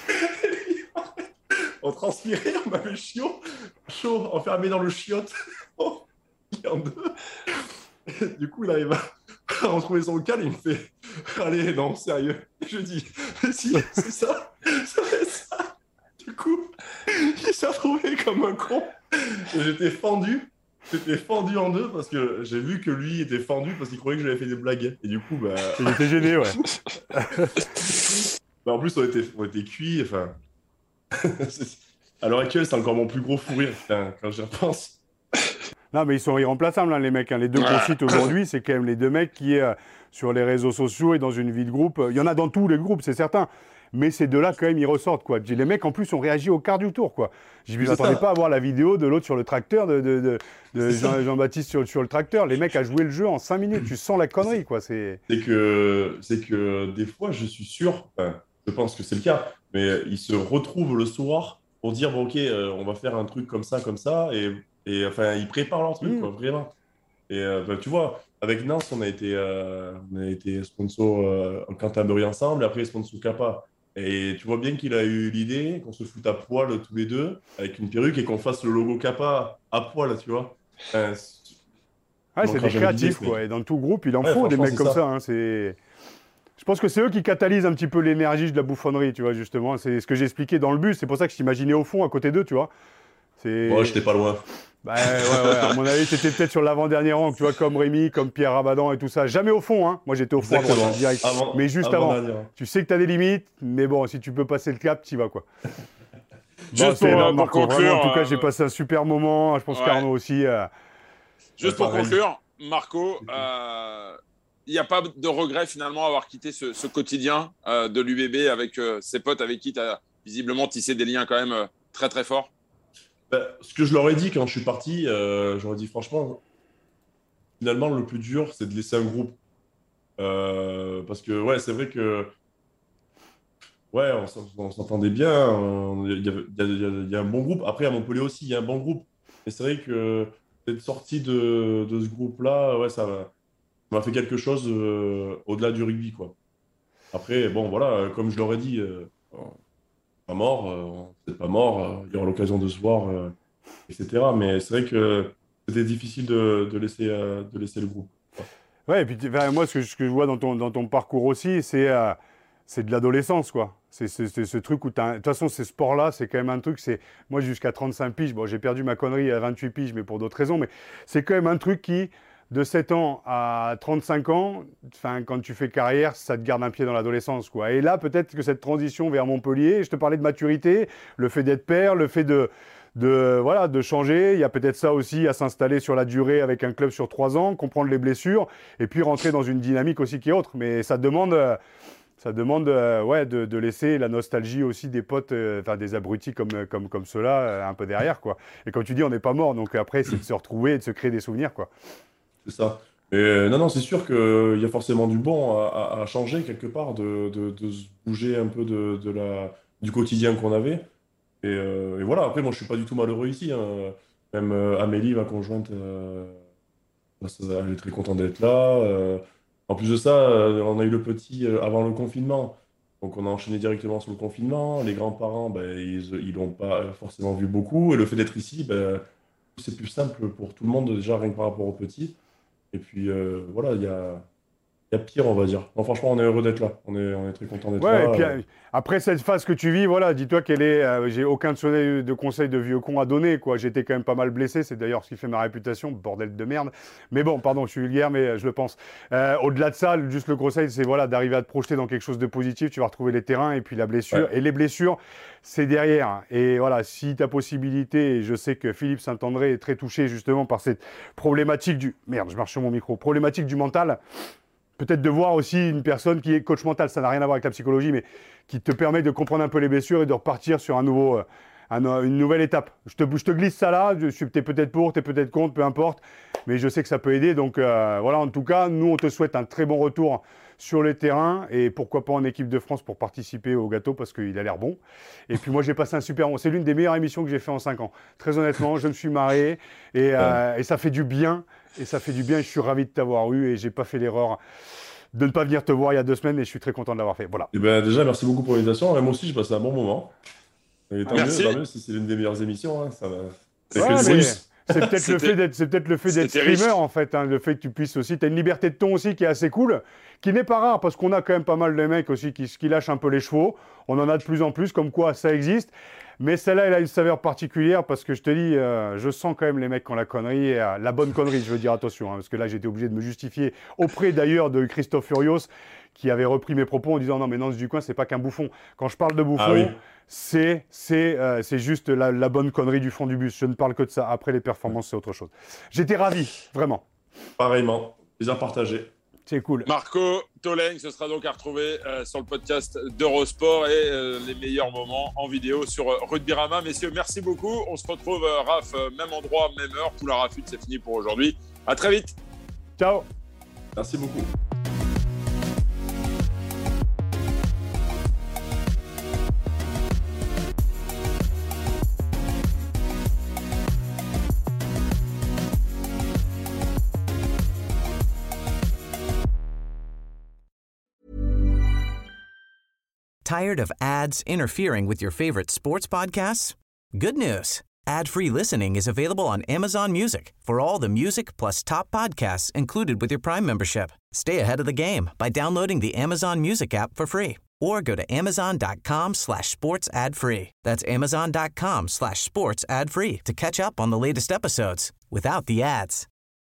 On transpirait, on avait chaud, enfermé dans le chiotte, en deux. Et du coup, il arrive à retrouver son calme, il me fait « Allez, non, sérieux ?» Je dis « Si, c'est ça, ça va être ça !» Du coup, il s'est retrouvé comme un con. Et j'étais fendu en deux parce que j'ai vu que lui était fendu parce qu'il croyait que j'avais fait des blagues. Et du coup, bah... Il était gêné, ouais. Bah, en plus, on était cuits, enfin... À l'heure actuelle, c'est encore mon plus gros fou rire, quand j'y repense. Non, mais ils sont irremplaçables, hein, les mecs. Hein. Les deux qu'on cite aujourd'hui, c'est quand même les deux mecs qui, sur les réseaux sociaux et dans une vie de groupe, il y en a dans tous les groupes, c'est certain. Mais ces deux-là, quand même, ils ressortent, quoi. Les mecs, en plus, ont réagi au quart du tour, quoi. Je ne m'attendais pas à voir la vidéo de l'autre sur le tracteur, de Jean-Baptiste sur le tracteur. Les mecs a joué le jeu en 5 minutes. Tu sens la connerie, quoi. C'est que des fois, je suis sûr, enfin, je pense que c'est le cas, mais ils se retrouvent le soir pour dire, bon, ok, on va faire un truc comme ça, et enfin, ils préparent leur truc, quoi, vraiment. Et tu vois, avec Nance, on a été sponsor Canterbury ensemble, et après sponsor Kappa. Et tu vois bien qu'il a eu l'idée qu'on se foute à poil tous les deux, avec une perruque, et qu'on fasse le logo Kappa à poil, tu vois. Enfin, Ouais, il c'est manquera des jamais d'idées, créatifs, ce mec. quoi. Et dans tout groupe, il en Ouais, faut des franchement, mecs c'est comme ça. ça. Hein. Je pense que c'est eux qui catalysent un petit peu l'énergie de la bouffonnerie, tu vois, justement. C'est ce que j'ai expliqué dans le bus. C'est pour ça que je t'imaginais au fond, à côté d'eux, tu vois. Moi, C'est... j'étais pas loin. Bah, ouais, à mon avis, t'étais peut-être sur l'avant-dernier rang, tu vois, comme Rémi, comme Pierre Rabadan et tout ça. Jamais au fond, hein. Moi, j'étais au fond à droite, Exactement. hein, direct. Avant, Mais juste avant avant. dernière. Tu sais que t'as des limites, mais bon, si tu peux passer le cap, t'y vas, quoi. Bon, Juste c'est énorme, pour Marco. Vraiment, en conclure, tout cas, j'ai passé un super moment. Je pense ouais, qu'Arnaud aussi. juste pour Pareil. conclure, Marco, il n'y a pas de regret finalement à avoir quitté ce quotidien de l'UBB avec ses potes avec qui tu as visiblement tissé des liens quand même très très forts. Ce que je leur ai dit quand je suis parti, j'aurais dit franchement, finalement, le plus dur, c'est de laisser un groupe. Parce que, ouais, c'est vrai que, ouais, on s'entendait bien. Il y a un bon groupe. Après, à Montpellier aussi, il y a un bon groupe. Mais c'est vrai que d'être sorti de ce groupe-là, ouais, ça m'a fait quelque chose au-delà du rugby, quoi. Après, bon, voilà, comme je leur ai dit, pas mort, c'est pas mort, il y aura l'occasion de se voir, etc. Mais c'est vrai que c'était difficile de laisser le groupe. Ouais, et puis moi, ce que je vois dans ton parcours aussi, c'est de l'adolescence, quoi. C'est ce truc où de toute façon, ces sports-là, c'est quand même un truc, moi, jusqu'à 35 piges, bon, j'ai perdu ma connerie à 28 piges, mais pour d'autres raisons, mais c'est quand même un truc qui, de 7 ans à 35 ans, enfin, quand tu fais carrière, ça te garde un pied dans l'adolescence, quoi. Et là, peut-être que cette transition vers Montpellier, je te parlais de maturité, le fait d'être père, le fait de changer. Il y a peut-être ça aussi à s'installer sur la durée avec un club sur 3 ans, comprendre les blessures et puis rentrer dans une dynamique aussi qui est autre. Mais ça demande ouais, de laisser la nostalgie aussi des potes, enfin des abrutis comme ceux-là, un peu derrière, quoi. Et comme tu dis, on n'est pas mort, donc après, c'est de se retrouver et de se créer des souvenirs, quoi. C'est ça. Et non, c'est sûr qu'il y a forcément du bon à changer quelque part, de se bouger un peu du quotidien qu'on avait. Et voilà, après, moi, je suis pas du tout malheureux ici, hein. Même Amélie, ma conjointe, elle est très contente d'être là. En plus de ça, on a eu le petit avant le confinement. Donc, on a enchaîné directement sur le confinement. Les grands-parents, ben, ils l'ont pas forcément vu beaucoup. Et le fait d'être ici, ben, c'est plus simple pour tout le monde, déjà, rien que par rapport au petit. Et puis, voilà, il y a pire, on va dire. Non, franchement, on est heureux d'être là. On est très content d'être Ouais, et là. puis après cette phase que tu vis, voilà, dis-toi qu'elle est. J'ai aucun de conseil de vieux con à donner, quoi. J'étais quand même pas mal blessé, c'est d'ailleurs ce qui fait ma réputation, bordel de merde. Mais bon, pardon, je suis vulgaire, mais je le pense. Au-delà de ça, juste le conseil, c'est voilà, d'arriver à te projeter dans quelque chose de positif. Tu vas retrouver les terrains et puis la blessure. Ouais. Et les blessures, c'est derrière. Et voilà, si ta possibilité, et je sais que Philippe Saint-André est très touché justement par cette problématique du. Merde, je marche sur mon micro. Problématique du mental. Peut-être de voir aussi une personne qui est coach mental, ça n'a rien à voir avec la psychologie, mais qui te permet de comprendre un peu les blessures et de repartir sur une nouvelle étape. Je te glisse ça là, t'es peut-être pour, t'es peut-être contre, peu importe, mais je sais que ça peut aider. Donc voilà, en tout cas, nous on te souhaite un très bon retour sur le terrain et pourquoi pas en équipe de France pour participer au gâteau parce qu'il a l'air bon. Et puis moi j'ai passé un super moment, c'est l'une des meilleures émissions que j'ai fait en 5 ans. Très honnêtement, je me suis marré et ça fait du bien. Et ça fait du bien, je suis ravi de t'avoir eu et j'ai pas fait l'erreur de ne pas venir te voir il y a 2 semaines et je suis très content de l'avoir fait. Voilà. Et ben, déjà, merci beaucoup pour l'invitation. Et moi aussi, j'ai passé un bon moment. Et Merci. tant mieux si c'est l'une des meilleures émissions, hein. Ça va. C'est Ouais, que le mais bonus. c'est peut-être le fait d'être C'était riche. streamer en fait, hein, le fait que tu puisses aussi, tu as une liberté de ton aussi qui est assez cool, qui n'est pas rare parce qu'on a quand même pas mal de mecs aussi qui lâchent un peu les chevaux. On en a de plus en plus, comme quoi ça existe. Mais celle-là, elle a une saveur particulière parce que je te dis, je sens quand même les mecs qui ont la connerie, la bonne connerie, je veux dire, attention, hein, parce que là, j'étais obligé de me justifier auprès d'ailleurs de Christophe Furios qui avait repris mes propos en disant non, mais Nance Ducoing, c'est pas qu'un bouffon. Quand je parle de bouffon, Ah oui. c'est juste la bonne connerie du fond du bus. Je ne parle que de ça. Après, les performances, c'est autre chose. J'étais ravi, vraiment. Pareillement. Plaisir partagé. C'est cool. Marco Toleng, ce sera donc à retrouver sur le podcast d'Eurosport et les meilleurs moments en vidéo sur Rugbyrama. Messieurs, merci beaucoup. On se retrouve, Raph, même endroit, même heure. Pour la Rafute, c'est fini pour aujourd'hui. À très vite. Ciao. Merci beaucoup. Tired of ads interfering with your favorite sports podcasts? Good news. Ad-free listening is available on Amazon Music for all the music plus top podcasts included with your Prime membership. Stay ahead of the game by downloading the Amazon Music app for free or go to amazon.com/sports ad free. That's amazon.com/sports ad free to catch up on the latest episodes without the ads.